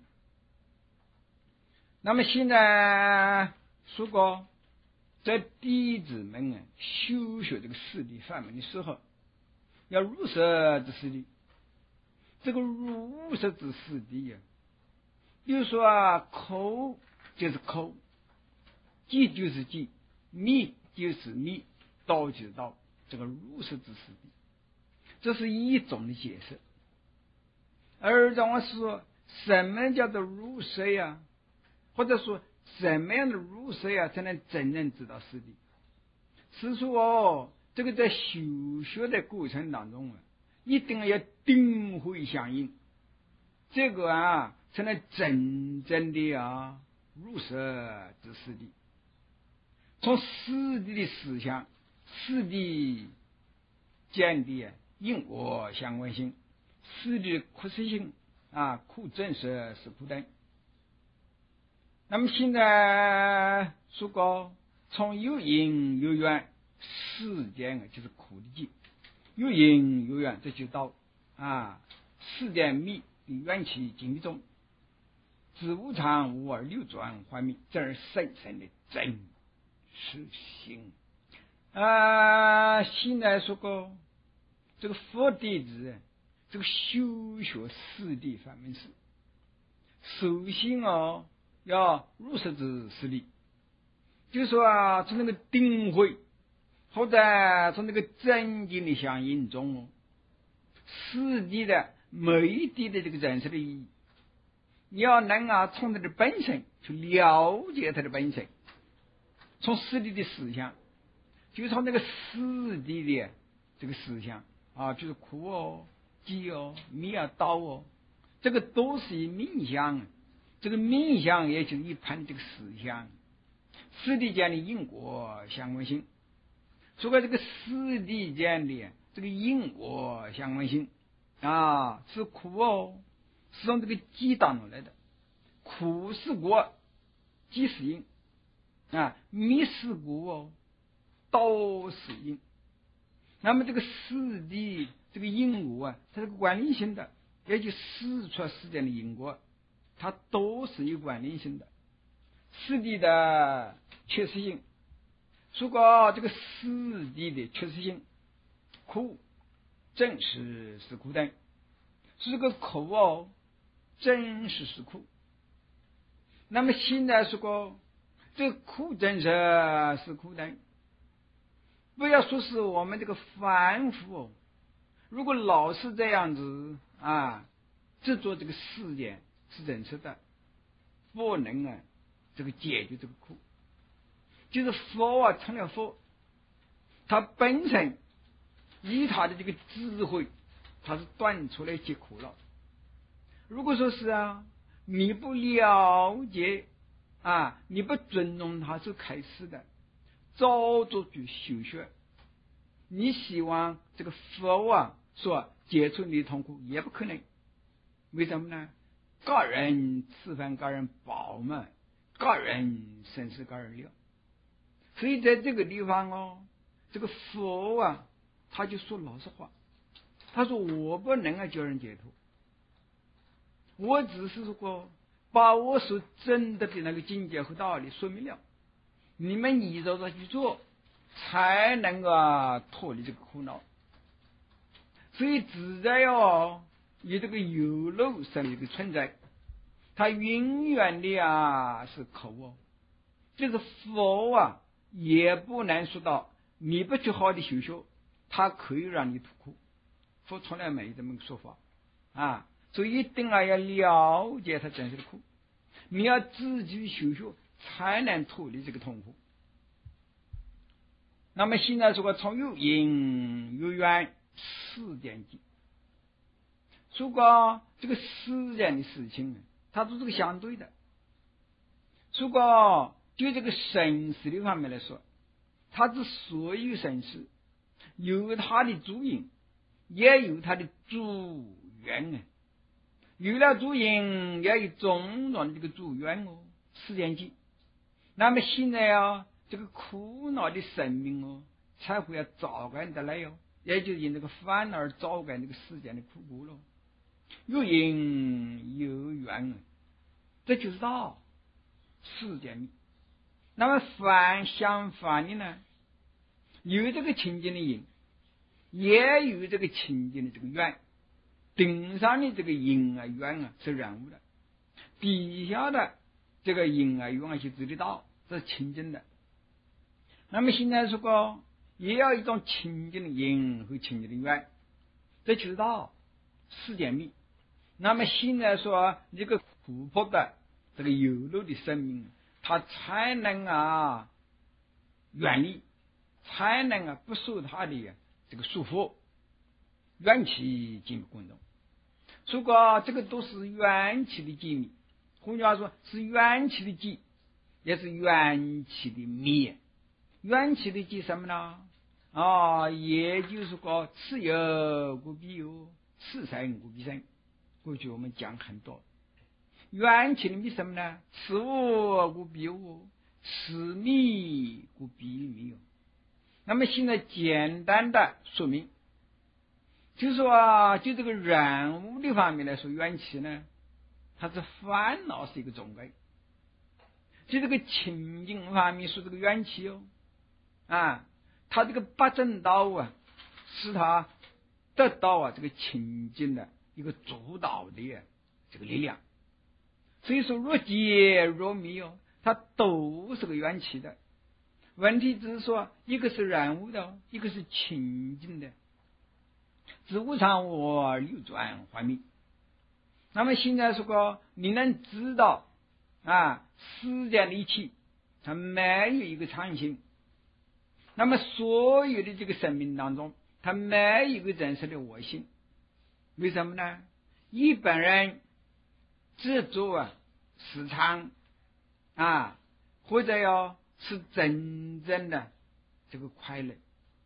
那么现在说过，在弟子们修学这个四谛法门的时候，要入世之四谛。这个入世之四谛比如说口就是口， 即就是即，密就是密，道就是道，这个如是之实地，这是一种的解释。而让我说什么叫做入世呀？或者说什么样的入世呀才能真正知道实地？是说这个在修学的过程当中一定要定慧相应，这个才能真正的入世之实地。从实地的思想、实地见的因果相关性、实地的可实性苦真实是苦等。那么现在说过，从有因有缘，世间就是苦的境，有因有缘，这就道世间密的缘起经历中，知无常无而流转幻灭，这是深深的真实性。现在说过这个佛弟子这个修学四谛法门时，首先要入世之实力，就是说从那个定慧或者从那个真经的相应中四谛的每一谛的这个认识的意义，你要能从它的本身去了解它的本身，从四谛的思想，就从那个四谛的这个思想就是苦集密道这个都是以冥想，这个冥想也就是一盘这个思想，四谛间的因果相关性。说过这个四谛间的这个因果相关性是苦是从这个集当中来的，苦是果，集是因密是果，道是因。那么这个四谛这个因果它是关联性的，也就四出世间的因果，它都是有关联性的。四谛的确实性，说过这个四谛的确实性，苦真实是苦等，是这个苦真实是苦。那么现在说过这个苦真实是苦等，不要说是我们这个凡夫如果老是这样子执着这个世界是真实的，不能这个解决这个苦。就是佛成了佛，他本身以他的这个智慧，他是断出来解苦了。如果说是你不了解你不尊重他所开始的，照着去修学，你希望这个佛说解除你的痛苦也不可能。为什么呢？个人吃饭个人饱嘛，个人生死个人了。所以在这个地方这个佛他就说老实话，他说我不能叫人解脱，我只是说把我所证得的那个境界和道理说明了，你们依照着去做，才能脱离这个苦恼。所以自在有这个有漏生的存在，它永远的是苦就是佛也不能说到你不去好的修学，它可以让你脱苦，佛从来没这么个说法所以一定要了解它真实的苦，你要自己修学才能脱离这个痛苦。那么现在说从有因有缘世间境，如果这个世间的事情它都是个相对的，如果就这个生死的方面来说，它之所有生死有它的主因，也有它的主缘有了主因也有种种的这个主缘世间境。那么现在这个苦恼的生命才会早感得来也就是因这个烦恼而早感这个世间的苦苦了。有因有缘这就是道世间密。那么相反的呢，有这个清净的因，也有这个清净的这个缘。顶上的这个因缘是人物的，底下的这个因缘是指的道， 这是清净的。那么现在说也要一种清净的因和清净的缘，这就是道世间密。那么现在说这个活泼的这个有漏的生命，它才能远离，才能不受它的这个束缚，元气进入滚动。如果这个都是元气的机密，换句话说是元气的机，也是元气的密。元气的机什么呢？也就是说此有故彼有，此生故彼生。过去我们讲很多，元气的密什么呢？此无故彼无，此密故彼密。那么现在简单的说明，就是说就这个人物的方面来说，元气呢，它是烦恼是一个总根。就这个清净方面说这个元气它这个八正道使它得到这个清净的一个主导的这个力量。所以说若解若密它都是个元气的。问题只是说一个是人物的，一个是清净的，自无常无我流转幻灭。那么现在说你能知道世间的一切它没有一个常性，那么所有的这个生命当中它没有一个真实的我性。为什么呢？一般人执着时常或者是真正的这个快乐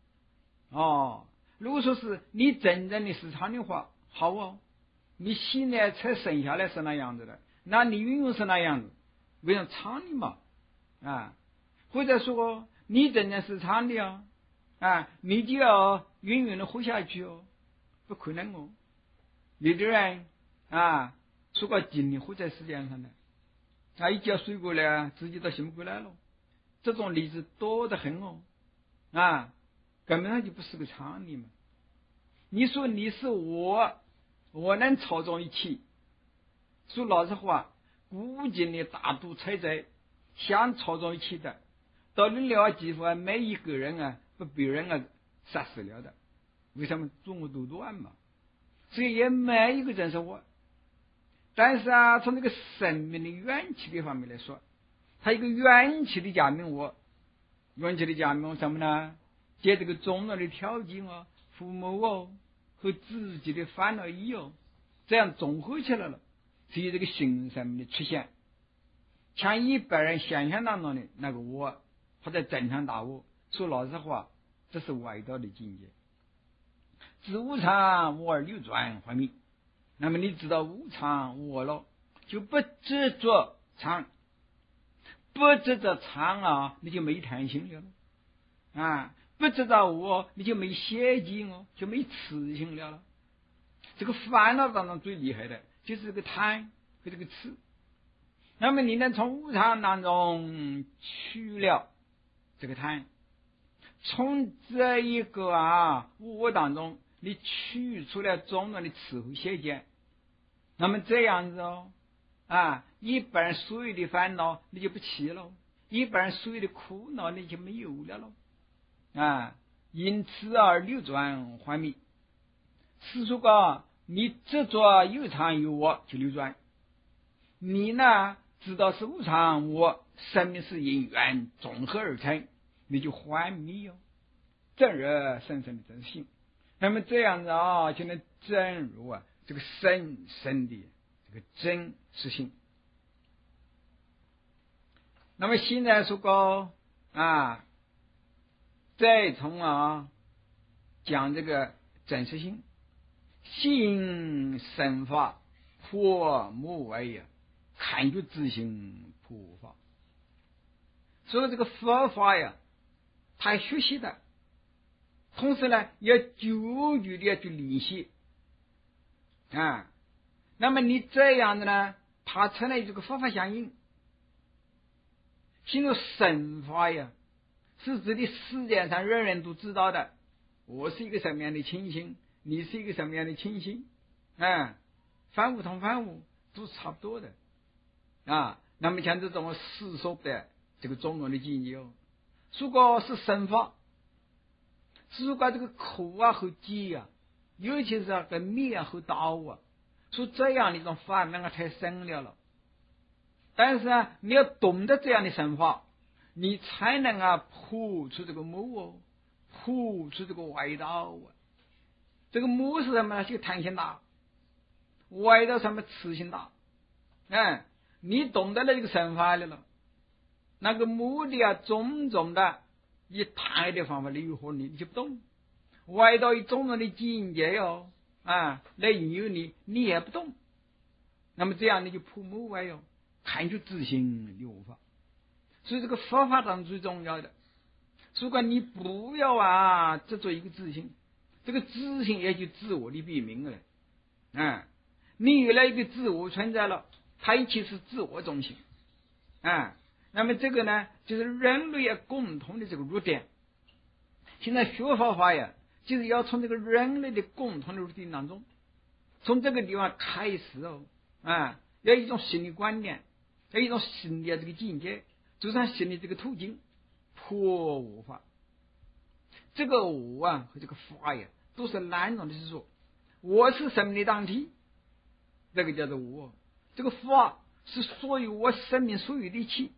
如果说是你真正的时常的话，好你现在才生下来是那样子的，那你运用是那样子，为什么常的嘛或者说你真正是常的你就要永远的活下去不可能有的人说过今天活在世界上的一觉睡过来自己都醒不过来了，这种例子多得很根本上就不是个常理嘛。你说你是我能操纵一切，说老实话，古今的大独裁者想操纵一切的，到了几乎每一个人被别人杀死了的。为什么？中国都乱嘛，所以也没一个真是我。但是从这个生命的元气的方面来说，它一个元气的加名元气的加名什么呢？借这个种种的条件父母和自己的烦恼这样综合起来了，只有这个新生命的出现。像一般人想象当中的那个我或者正常大我，说老实话，这是外道的境界。自无常无而流转幻灭。那么你知道无常无我了，就不执着常，不执着常你就没贪心了不知道我你就没邪见就没痴心了。这个烦恼当中最厉害的就是这个贪和这个痴。那么你能从无常当中去了这个贪，从这一个无我当中你取出了种种的痴和邪见，那么这样子一般人所有的烦恼你就不起了，一般人所有的苦恼你就没有了因此而流转幻灭。是说你执着有常有我就流转，你呢知道是无常无我，生命是因缘综合而成，你就幻灭正入深深的真性。那么这样子就能正入这个深深的这个真实性。那么现在说再从讲这个真实性，性生法破无为看就自性破法。所以这个佛法他学习的同时呢要久久的去练习那么你这样的呢他成了这个佛法相应。进入神法是指的世界上人人都知道的，我是一个什么样的情形，你是一个什么样的情形凡物同凡物都是差不多的那么像这种世俗的这个中庸的境界哦。如果是生发，如果这个苦啊和饥啊，尤其是那个灭和刀啊，说这样的一种法那个太深了。但是啊，你要懂得这样的生法，你才能破出这个木哦，破出这个外道啊。这个木是什么呢？就弹性大，外道什么磁性大。你懂得了这个生法了，那个木的种种的以弹的方法来诱惑你，你就不懂。外道以种种的境界来引诱你，你也不懂。那么这样你就破木外看出自性的无法。所以这个佛法当中最重要的，如果你不要执着一个自性，这个自性也就自我的别名了。你有了一个自我存在了，它一起是自我中心。那么这个呢，就是人类共同的这个弱点。现在学佛法就是要从这个人类的共同的弱点当中，从这个地方开始要一种新的观念，要一种新的这个境界，走上新的这个途径，破我法。这个我和这个法都是难懂的，是说我是生命的当体，这个叫做我。这个法是所有我生命所有的一切。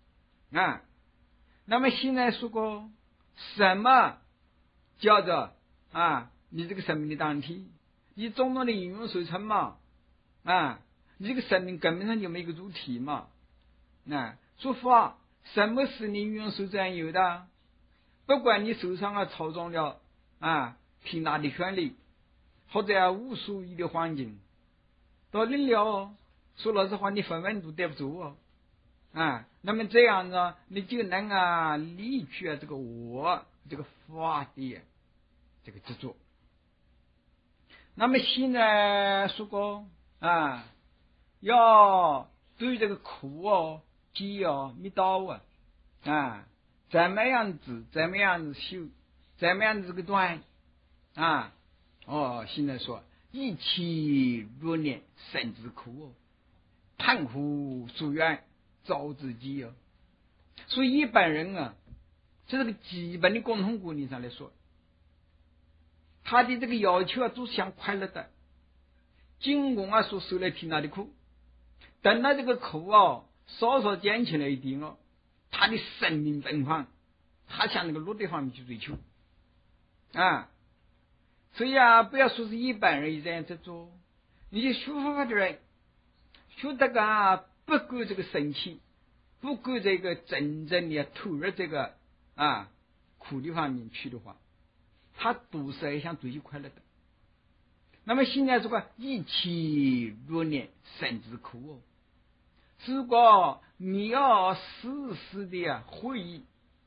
那么现在说过什么叫做你这个生命的当体？你种种的应用水成嘛？你这个生命根本上就没有一个主体嘛？说法什么是你运用手占有的？不管你手上操纵了挺大的权力，或者无数亿的环境，到临了说老实话，你分文都得不住那么这样呢，你就能离去这个我这个法的这个执着。那么现在说过要对这个苦饥灭道怎么样子修，怎么样子这个断现在说一起若念生之苦叹苦疏远造自己所以一般人这是个基本的共同观念上来说，他的这个要求都是想快乐的，尽管所受来挺大的苦，等到这个苦稍稍减轻了一点他的生命奔放，他向那个乐的方面去追求所以不要说是一般人这样在做，你就学佛法的人学得不够这个生气，不够这个真正的投入这个苦的方面去的话，他都是也想追求快乐的。那么现在这个一起若念生之苦如果你要时时的回忆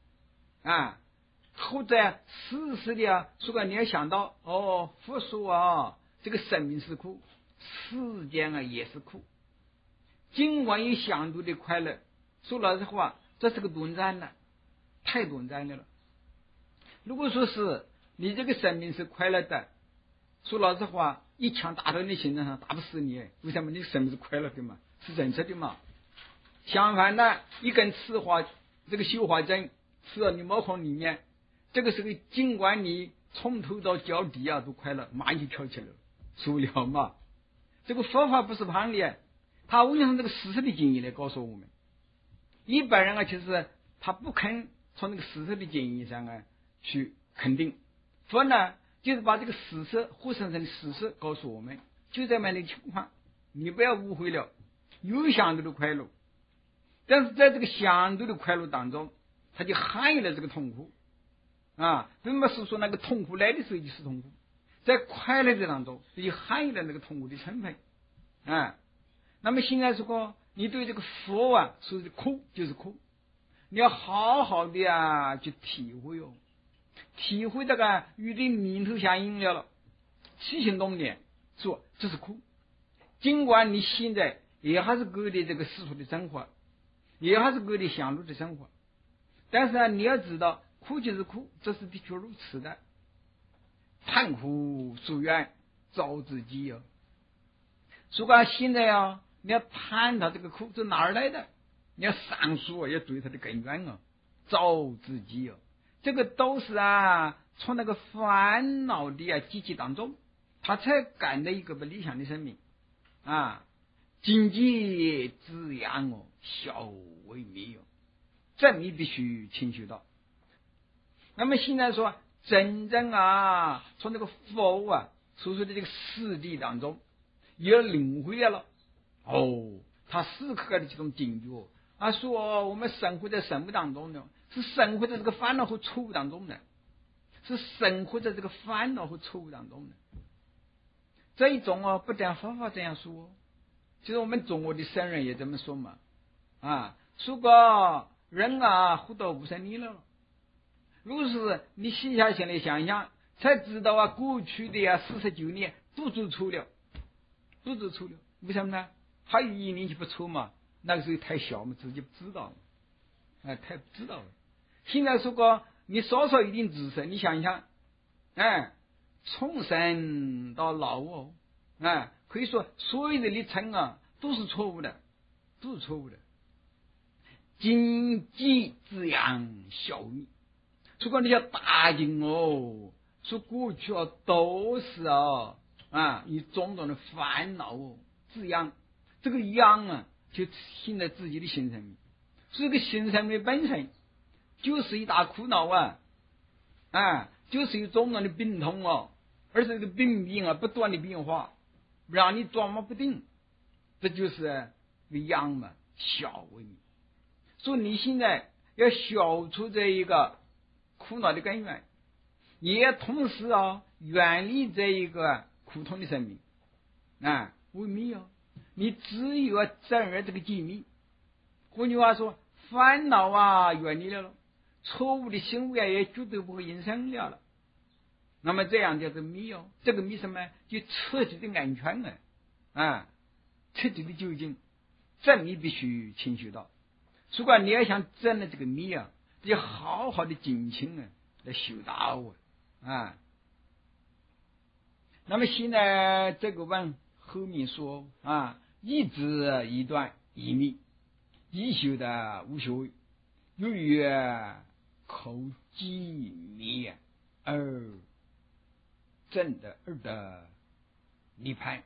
或者时时的如果你要想到佛说这个生命是苦，时间也是苦，尽管有相对的快乐，说老实话这是个短暂的，太短暂的了。如果说是你这个生命是快乐的，说老实话一枪打到你心脏上打不死你，为什么？你生命是快乐的嘛，是真实的嘛。相反的，一根刺花这个绣花针刺到你毛孔里面，这个时候尽管你从头到脚底都快乐，马上就跳起来了，受不了嘛。这个佛法不是旁的，他无用这个事实的经验来告诉我们。一般人其实他不肯从那个事实的经验上去肯定，佛呢就是把这个事实活生生的事实告诉我们，就这么的情况，你不要误会了。有相对的快乐，但是在这个相对的快乐当中，它就含有了这个痛苦并不是说那个痛苦来的时候就是痛苦，在快乐的当中它就含有了那个痛苦的成分那么现在如果你对这个佛说的苦就是苦，你要好好的去体会体会这个与你名头相应了，起心动念说这是苦，尽管你现在也还是过的这个世俗的生活，也还是过的享乐的生活，但是你要知道苦就是苦，这是的确如此的。叹苦疏远造自己如果现在你要谈到这个苦，这哪儿来的？ 你要上诉要对他的根源找自己这个都是从那个烦恼的机器当中，他才干的一个不理想的生命经济滋养小为密这你必须清楚到。那么现在说真正从这个佛所说的这个实地当中也领会了他时刻的这种警觉说我们生活在生活当中呢，是生活在这个烦恼和错误当中的，是生活在这个烦恼和错误当中的。这一种不但佛法这样说，其实我们中国的圣人也这么说嘛说过人活到50年了，如果是你细下心来想想，才知道过去的49年都做错了，为什么呢？还有1年就不错嘛，那个时候太小嘛，自己不知道太不知道了。现在说过你稍稍一点知识，你想想从生到老可以说所有的历程都是错误的，经济滋养小米。如果你要大经说过去都是以种种的烦恼滋养，这个养就现在自己的新生命，所以这个新生命本身就是一大苦恼就是有种种的病痛而且这个病不断的变化，让你捉摸不定，这就是个养嘛，小为密。所以你现在要消除这一个苦恼的根源，也同时远离这一个苦痛的生命为密你只有正而这个机密。换句话说，烦恼远离了，错误的行为也绝对不会引生了。那么这样叫做密这个密什么？就彻底的安全彻底的究竟，这你必须清楚到。如果你要想证了这个密就好好的精勤来修道那么现在这个文后面说一直一段一密，一修的无所谓，由于口机密而正的二的涅槃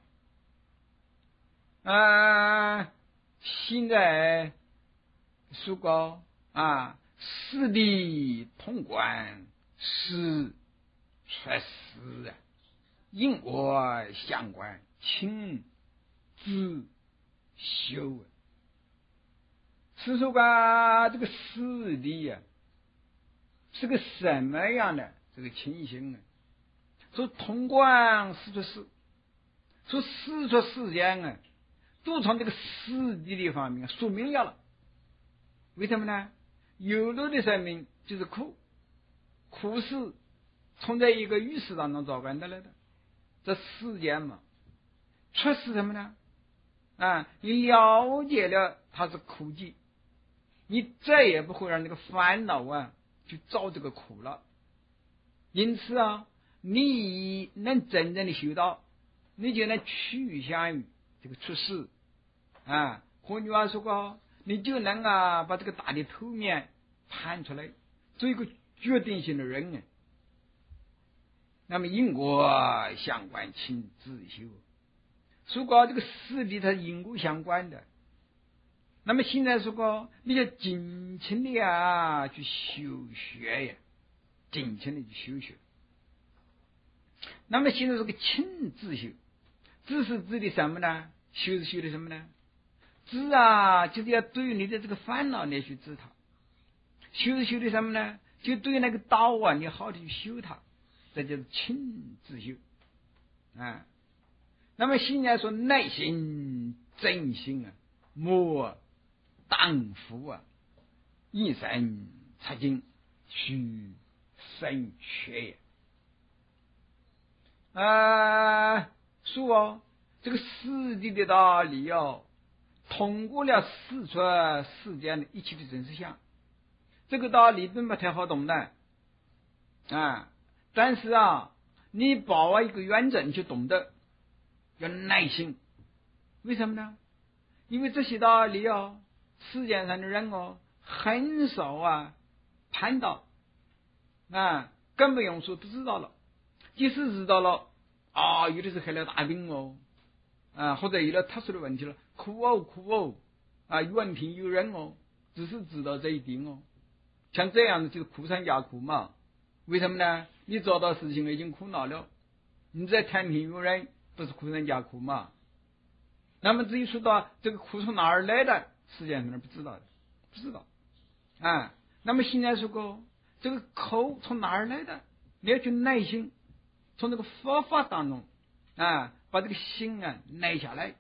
现在说过四谛通观是确实因果相关，亲自修是说这个四谛是个什么样的这个情形说通观四出世，说四出世间都从这个四谛的方面说明了。为什么呢？有漏的生命就是苦，苦是从这一个语识当中找感得来的，这世间嘛，出是什么呢？你了解了它是苦集，你再也不会让那个烦恼去造这个苦了。因此你能真正的修道，你就能趋向于这个出世换句话说过，你就能把这个大的头面判出来，做一个决定性的人那么因果相关，请自修。说过这个四谛它是因果相关的，那么现在说过你要尽情的去修学尽情的去修学。那么现在这个亲自修，自是指的什么呢？修是修的什么呢？知就是要对于你的这个烦恼你去知它。修是修的什么呢？就对于那个道你好好的去修它，这就是亲自修那么现在说内心真心莫当夫一生察经须深缺也说这个四谛的道理通过了四出世间的一切的真实相，这个道理并不太好懂的但是你把握一个原则你去懂得，要耐心。为什么呢？因为这些道理世界上的人很少攀到更不用说不知道了。即使知道了有的是害了大病或者有了特殊的问题了，哭怨天尤人只是知道这一点像这样就是哭上加哭嘛。为什么呢？你做到事情已经苦恼了，你再谈天尤人，不是哭上加哭嘛？那么至于说到这个苦从哪儿来的，世界上人不知道那么现在说过这个口从哪儿来的，你要去耐心，从这个佛法当中把这个心耐下来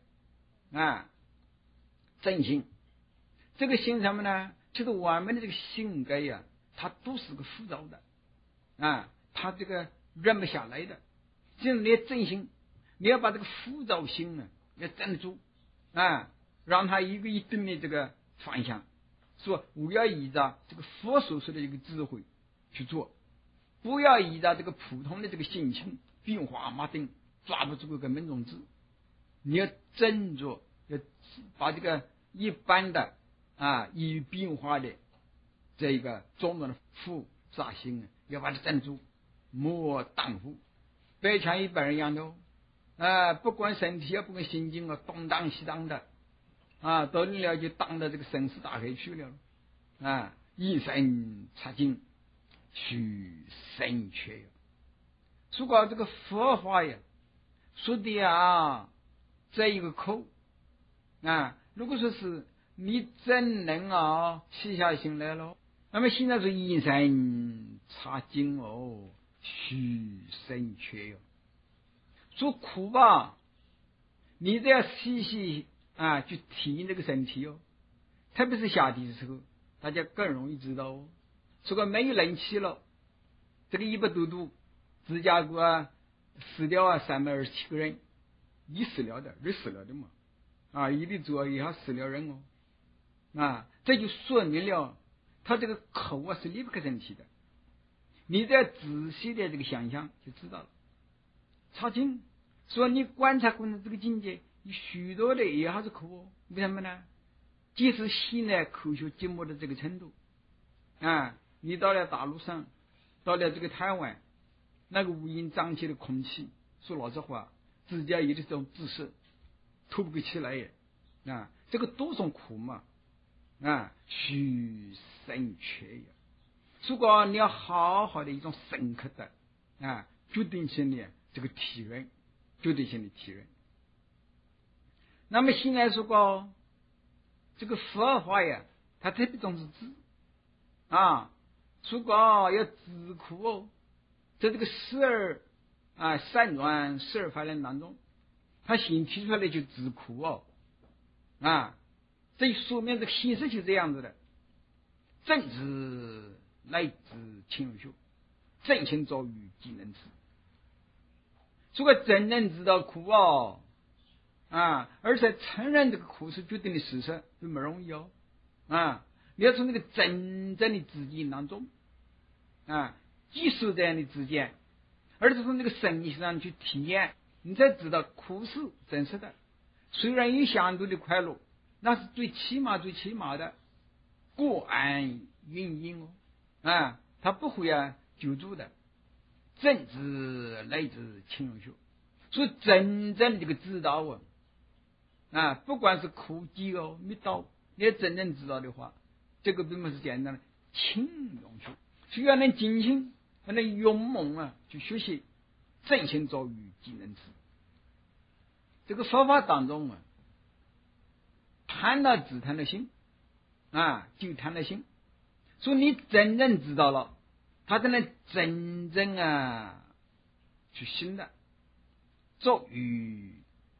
正心。这个心什么呢？其实我们的这个性格它都是个浮躁的它这个忍不下来的。只有你正心，你要把这个浮躁心要镇住让它一个一定的这个方向，说我要依照这个佛所说的一个智慧去做，不要依照这个普通的这个心情变化马定，抓不住个根本种子。你要斟酌，要把这个一般的易于变化的这一个种种的复杂性要把它镇住，莫荡妇。别像一般人一样的不管身体不管心境东荡西荡的到你了就荡到这个生死大海去了一生擦尽须深缺如果这个佛法说的这一个口如果说是你真能细下心来了，那么现在是一生擦尽须深缺说苦吧，你都要细细去体验这个身体特别是夏天的时候，大家更容易知道如果没有冷气了，这个100多度，芝加哥死掉327个人，你死了的，人死了的嘛一里左右还死了人这就说明了他这个口是离不开身体的。你再仔细的这个想象就知道了。擦净，说你观察过这个境界，有许多的也还是苦为什么呢？即使现在科学进步的这个程度你到了大陆上，到了这个台湾，那个乌烟瘴气的空气，说老实话，自家有的时候自私透不起来这个都是苦嘛须深缺如果你要好好的一种深刻的决定性的这个体认，决定性的体认。那么现在说过这个佛法它特别重视知如果要知苦在这个三转12法轮当中，他先提出来就知苦这一说明这个形式就是这样子的。正知乃至清流修，正心着于即能知。如果真正知道苦而且承认这个苦是决定的事实，并不容易你要从那个真正的自见当中接受这样的自见，而且从那个身体上去体验，你才知道苦是真实的。虽然有相对的快乐，那是最起码的过安云隐他不会久住的。正知乃至清流修，所以真正这个知道不管是苦集密道，你要真正知道的话，这个并不是简单的清流修，需要能精心能勇猛去学习正心着于即能知。这个佛法当中谈到只谈到心就谈到心，所以你真正知道了，他才能真正去行的着于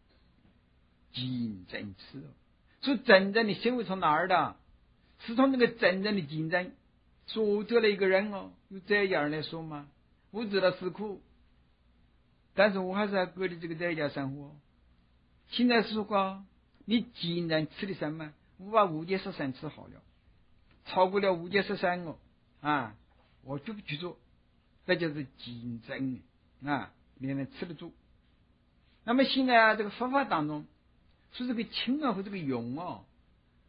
竞争吃所以真正的行为从哪儿的？是从那个真正的竞争。说这了一个人有这样来说吗？我知道是苦，但是我还是要过的这个在家生活。现在说过你既然吃的什么，我把5戒13吃好了，超过了5戒13我就不去做，这就是竞争你能吃得住。那么现在这个佛法当中说这个轻和这个勇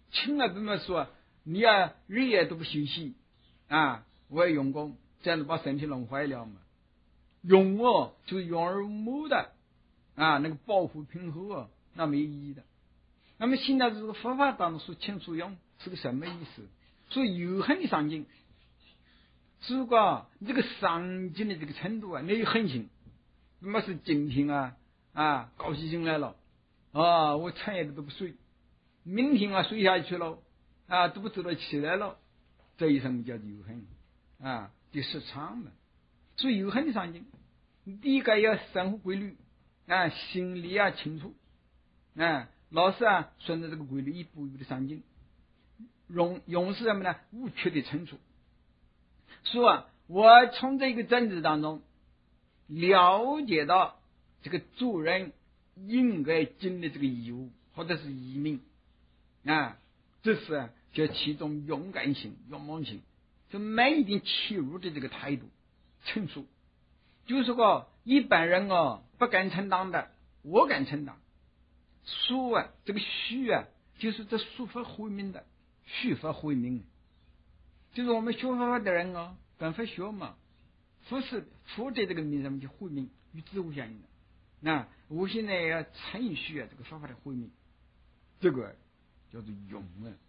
轻了这么说，你啊日夜都不休息啊，我也用功，这样子把身体弄坏了嘛。用就是用而无的啊，那个保护平衡那没意义的。那么现在这个佛法当中说轻疏用是个什么意思？说有恒的上进。如果你这个上进的这个程度啊，你有恒心，那么是今天高兴醒来了我长夜都不睡，明天睡下去了都不知道起来了，这一生叫有恒就时长了。所以有恒的上进，第一个要生活规律心理清楚老是顺着这个规律一步一步的上进，用是什么呢？无缺的惩处。说我从这个政治当中了解到这个做人应该尽的这个义务或者是义命这是叫其中勇敢性、勇猛性，就没一定切入的这个态度成熟。就是说一般人不敢承担的，我敢承担。说这个虚就是这书法回命的，虚法回命，就是我们学佛法的人本法学嘛，佛的这个名什么叫回命，与自无相应的。我现在要承续这个佛法的回命，这个叫做用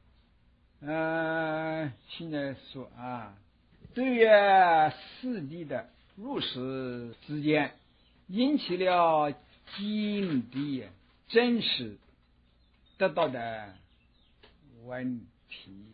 现在说对于四谛的入世之间引起了经的真实得到的问题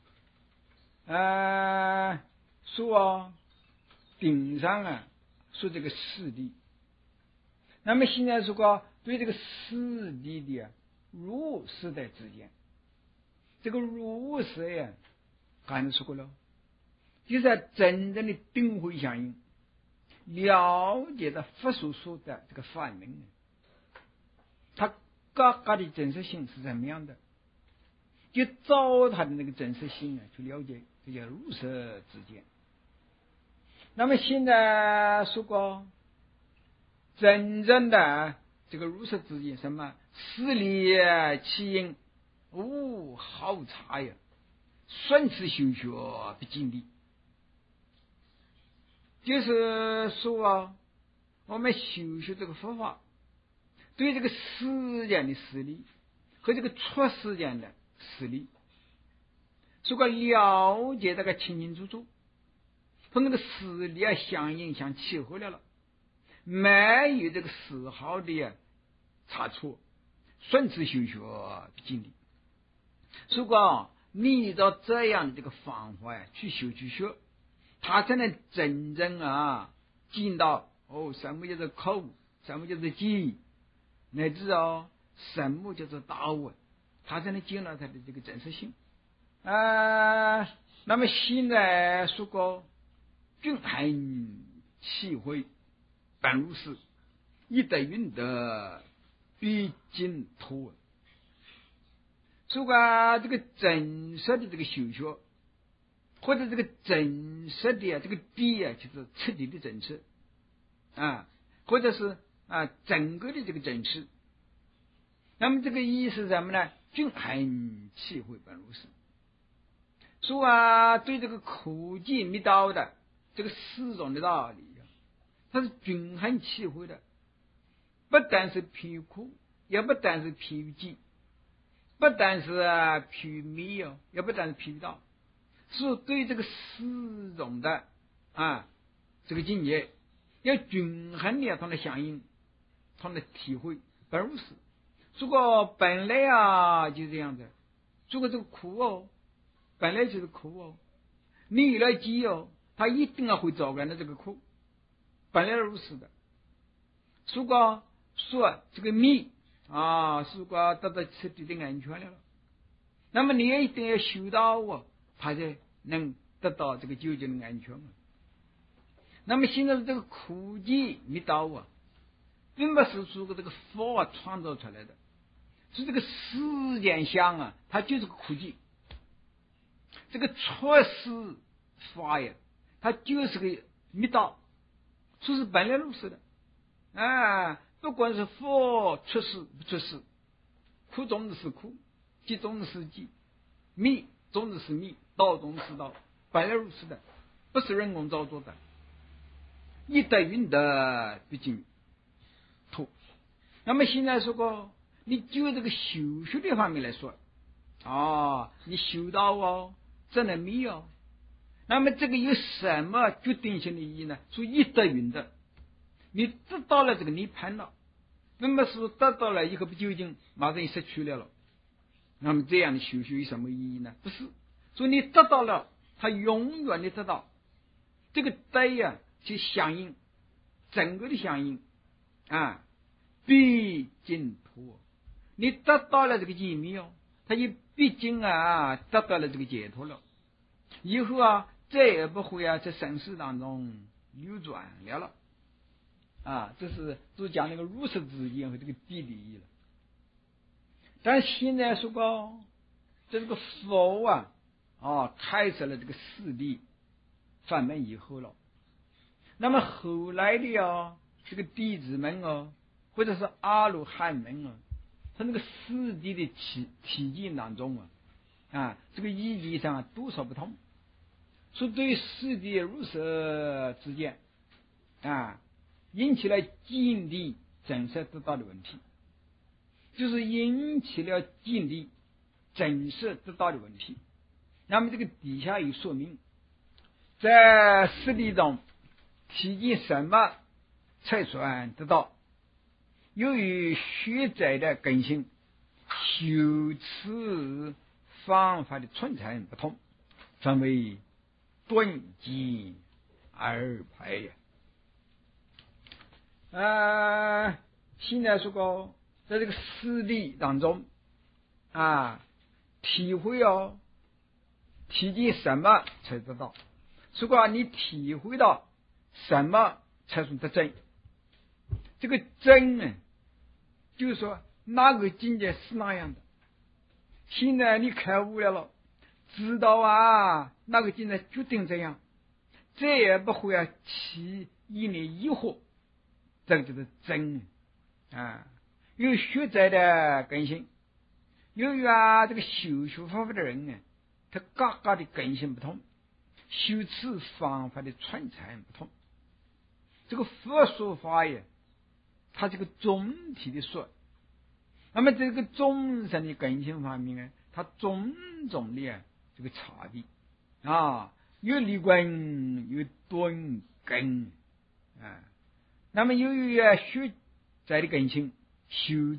说顶上说这个四谛，那么现在说对这个四谛的入世的之间，这个入世刚才说过了，就是真正的定慧相应，了解到佛所说的这个法门它各个的真实性是怎么样的，就照它的那个真实性去了解，这叫入世之间。那么现在说过真正的这个入世之间，什么事理其因无好差呀，顺次修学不尽力，就是说我们修学这个佛法，对这个时间的事理和这个出时间的事理，如果了解这个清清楚楚，和那个事理相应相契合了，没有这个丝毫的差错，顺次修学不尽力。如果你依照这样的这个方法去学，他才能真正进到什么叫做口，什么叫做记，乃至什么叫做大悟，他才能进到他的这个真实性那么现在说过均衡气会本如是，一得运得必尽脱。如果这个真实的这个修学，或者这个真实的这个谛就是彻底的真实或者是整个的这个真实，那么这个意思是什么呢？均衡气会本如是。说对这个苦集密道的这个四种的道理它是均衡气会的，不但是譬喻苦，也不但是譬喻集，不但是譬喻密也不但是譬喻道，是对这个四种的这个境界要均衡的同的相应，同的体会本如是。如果本来就这样子，如果这个苦本来就是苦你有了集它一定会招感的这个苦，本来如此的。如果说这个密如果得到彻底的安全了，那么你也一定要修到它才能得到这个究竟的安全那么现在这个苦集密道并不是说这个佛创造出来的，是这个世间相它就是个苦集，这个出世法它就是个密道，说是本来如此的不管是佛出世不出世，苦中的是苦，集中的是集米种子是米，稻种是稻，本来如此的，不是人工造作的。一得云得必经土。那么现在说过，你就这个修学的方面来说，你修道证了密那么这个有什么决定性的意义呢？说一得云得，你得到了这个涅槃了，那么是得到了以后不究竟马上失去了，那么这样的修学有什么意义呢？不是，说你得到了，它永远的得到，这个得就相应，整个的相应必净土，你得到了这个解密它也毕竟得到了这个解脱了，以后再也不会在生死当中流转了这是就讲那个如实之间和这个地理意了。但现在说过，这个佛开设了这个四谛法门以后了，那么后来的这个弟子们或者是阿罗汉们他那个四谛的体境当中这个意义上多少不同，所以对四谛如实之见引起了见地真实得到的问题，就是引起了见地真实得到的问题。那么这个底下有说明，在四谛中体现什么才算得到？由于学者的根性、修持方法的存成不同，分为顿极二派现在说过，在这个四谛当中体会体现什么才得到？如果你体会到什么才算得真？这个真就是说那个境界是那样的。现在你开悟了，知道那个境界决定这样，再也不会起一念疑惑，这个就是真有学者的根性，由于这个修学方法的人他各个的根性不同，修持方法的传承不同。这个佛说法它这个总体的说，那么这个众生的根性方面它种种的这个差别有立根有顿根那么由于学者的根性，修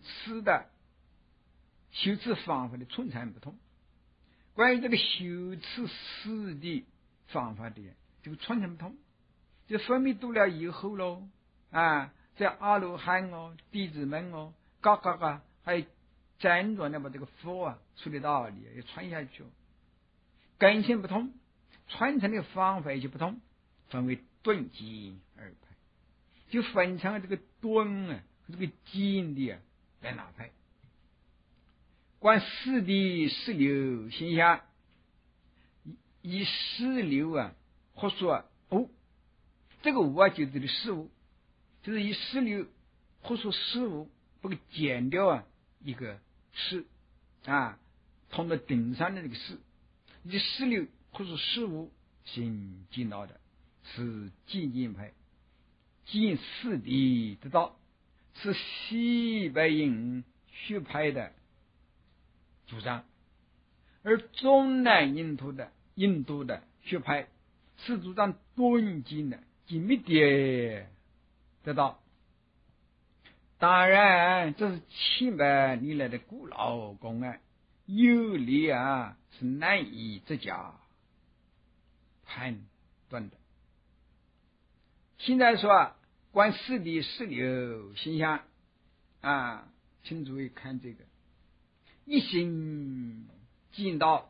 持方法的存在不同，关于这个修持四谛方法的这个传承不同，就分别读了以后喽在阿罗汉弟子们各个还辗转的把这个佛说的道理也传下去根性不同，传承的方法也就不同，分为顿极二派，就分成这个顿和这个极的两大派。观四谛十六现象，以十六或说这个五就这里事物，就是以十六或说事物不给减掉一个事通过顶上的这个事，以十六或说事物行见到的是渐进派，见四谛得到是西北印学派的主张，而中南印度的学派是主张顿极的紧密的得到。当然这是700年来的古老公案，有理是难以直假判断的。现在说观四谛十六现象请注意看这个一心见到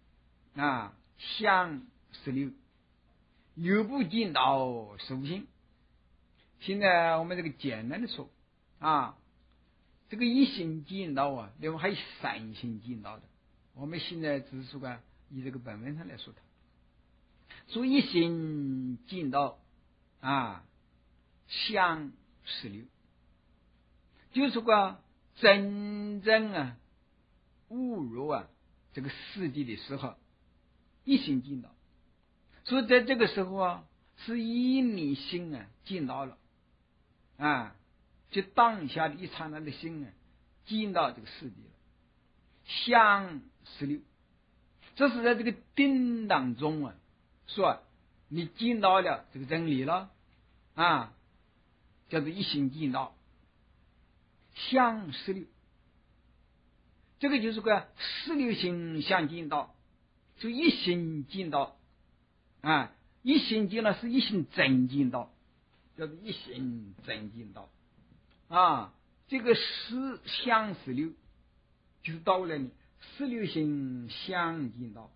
相16，六部见到15心。现在我们这个简单的说这个一心见到另外还有3心见到的，我们现在只是说以这个本文上来说它，说一心见到相16，就是说真正悟入这个四谛的时候，一心尽到。所以在这个时候啊，是以你心啊尽到了啊，就当下的一刹那的心啊尽到这个四谛了。相16，这是在这个定当中啊，说你尽到了这个真理了啊，叫做一心尽到。相16，这个就是个16心相尽到，就一心尽到啊，一心尽到是一心真尽到，叫做一心真尽到啊。这个相16就是到了你16心相尽到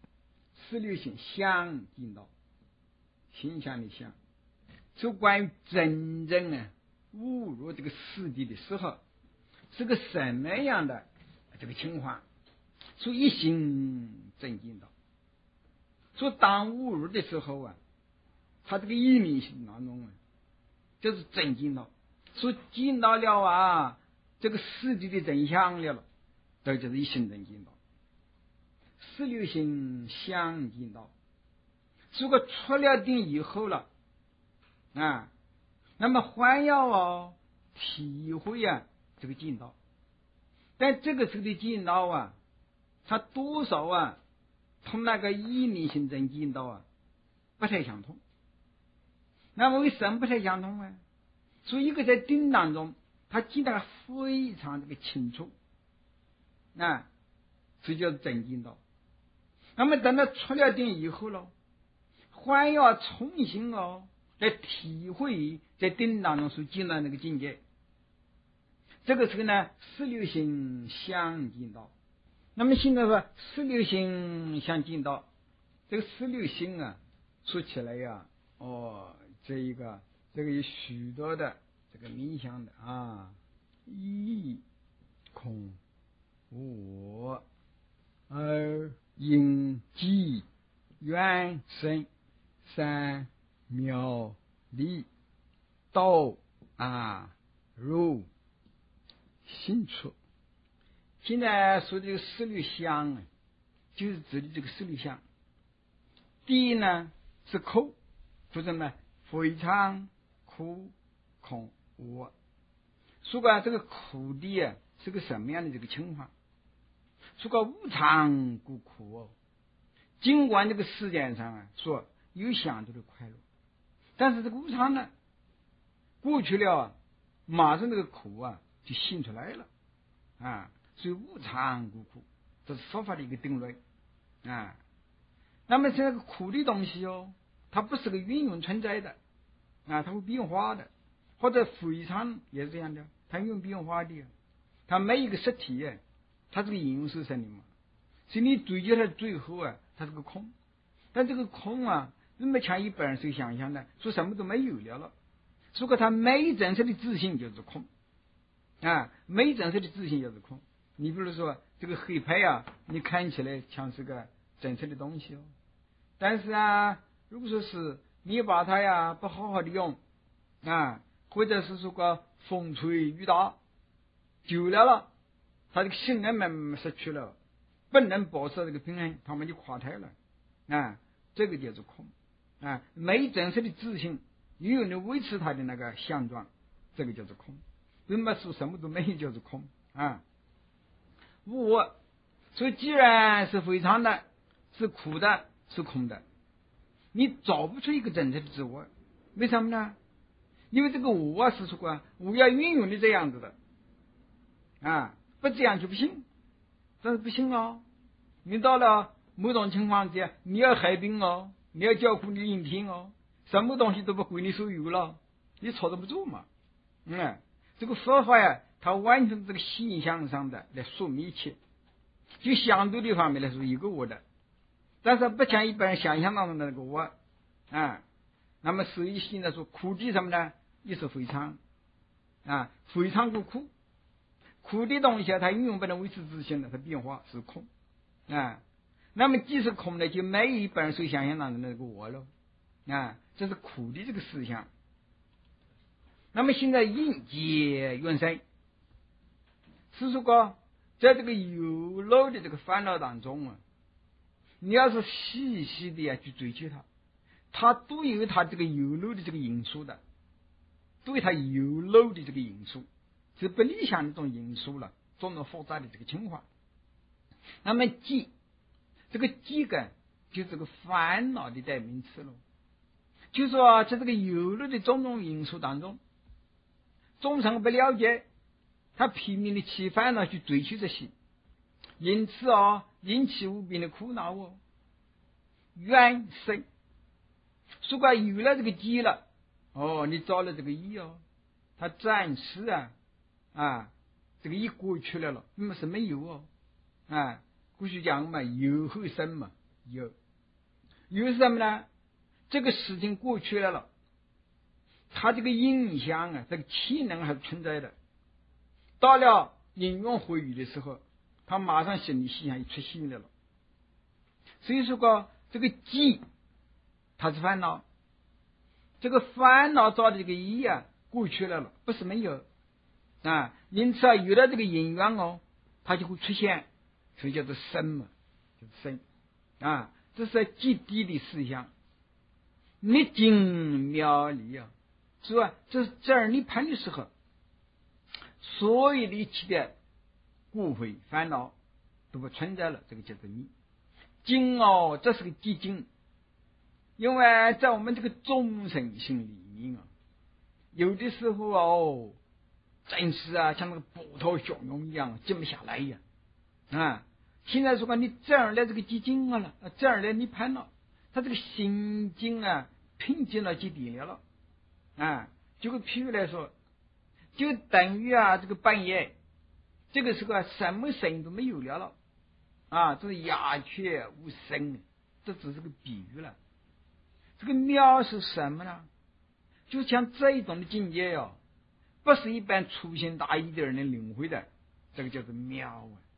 ，16心相尽到，心相的相，就关于真正啊悟入这个四谛的时候是个什么样的这个情况，所以一心真尽到。所以当悟入的时候啊，他这个一明心当中啊，就是真尽到，所以尽到了啊这个四谛的真相了，这就是一心真尽到。16心相尽到，如果出了定以后了啊，那么还要体会啊这个尽到，但这个时候的尽到啊，它多少啊同那个一明心真尽到啊不太相同。那么为什么不太相同啊？所以一个在定当中，他记得非常这个清楚啊，这叫真尽到。那么等到出了定以后了，还要重新来体会在定当中所进到那个境界。这个时候呢，16心相尽到。那么现在说16心相尽到，这个16心啊，说起来呀，这个有许多的这个冥想的啊，一空无二因机缘生三妙理道如心出。现在说这个16相啊，就是指的这个16相。第一呢是苦，说什么？非常苦空无。说过这个苦的啊是个什么样的这个情况？说个无常故苦尽管这个世界上啊说有相对的快乐，但是这个无常呢过去了马上这个苦啊就现出来了啊，所以无常故苦，这是佛法的一个定论啊。那么这个苦的东西它不是个永远存在的啊，它会变化的，或者非常也是这样的，它永远变化的，它没一个实体它是个应用是什么嘛？所以你追究它最后啊，它是个空。但这个空啊，那么像一般人所想象的，说什么都没有了。如果它没真实的自信就是空啊，没真实的自信就是空。你比如说这个黑牌啊，你看起来像是个真实的东西但是啊，如果说是你把它呀不好好的用啊，或者是说个风吹雨打久了它这个性能慢慢失去了，不能保持这个平衡，它们就垮台了啊，这个就是空啊，没真实的自信，永远的维持它的那个相状，这个就是空。那么说什么都没有就是空啊。无我，所以既然是非常的，是苦的，是空的，你找不出一个真正的自我。为什么呢？因为这个我是说过我要永远的这样子的啊，不这样就不行，这是不行你到了某种情况下，你要害病你要叫苦你应听什么东西都不归你所有了，你操作不住嘛。这个佛法呀，它完全这个现象上的来说明一切，就相对的方面来说一个我的，但是不像一般人想象当中的那个我啊。那么所以现在说苦的什么呢？也是非常非常不苦，苦的东西它永远不能维持自性的，它变化是空啊。那么既是空的，就没有一般人所想象当中的那个我了啊，这是苦的这个思想。那么现在应劫缘生是说过在这个有漏的这个烦恼当中啊，你要是细细的去追求它都有它这个有漏的这个因素的，对它有漏的这个因素是不理想的一种因素了，种种复杂的这个情况。那么记这个记根就是这个烦恼的代名词了，就说在这个有漏的种种因素当中，众生不了解，他拼命的去烦恼去追求这些，因此引起无边的苦恼怨生。如果有了这个记了你找了这个意他暂时这个一过去了那么是没有过去讲嘛，有后生嘛，有是什么呢？这个事情过去了，它这个影响这个气能还是存在的。到了因缘会遇的时候，他马上心理现象出现了。所以说这个记它是烦恼，这个烦恼造的这个意过去了不是没有因此有了这个因缘它就会出现，所以叫做生嘛，就是生这是极低的思想，灭尽妙理是吧？这是这儿你判的时候，所有的一切的误会烦恼都不存在了，这个叫做灭尽这是个极尽。因为在我们这个众生心里面有的时候真是像那个波涛汹涌一样静不下来现在说你这样的这个极尽了，这样的你判了，他这个心境平静了极低了就个譬如来说，就等于这个半夜这个时候什么声音都没有了这是鸦雀无声，这只是个比喻了。这个妙是什么呢？就像这一种的境界不是一般粗心大意的人能领会的，这个叫做妙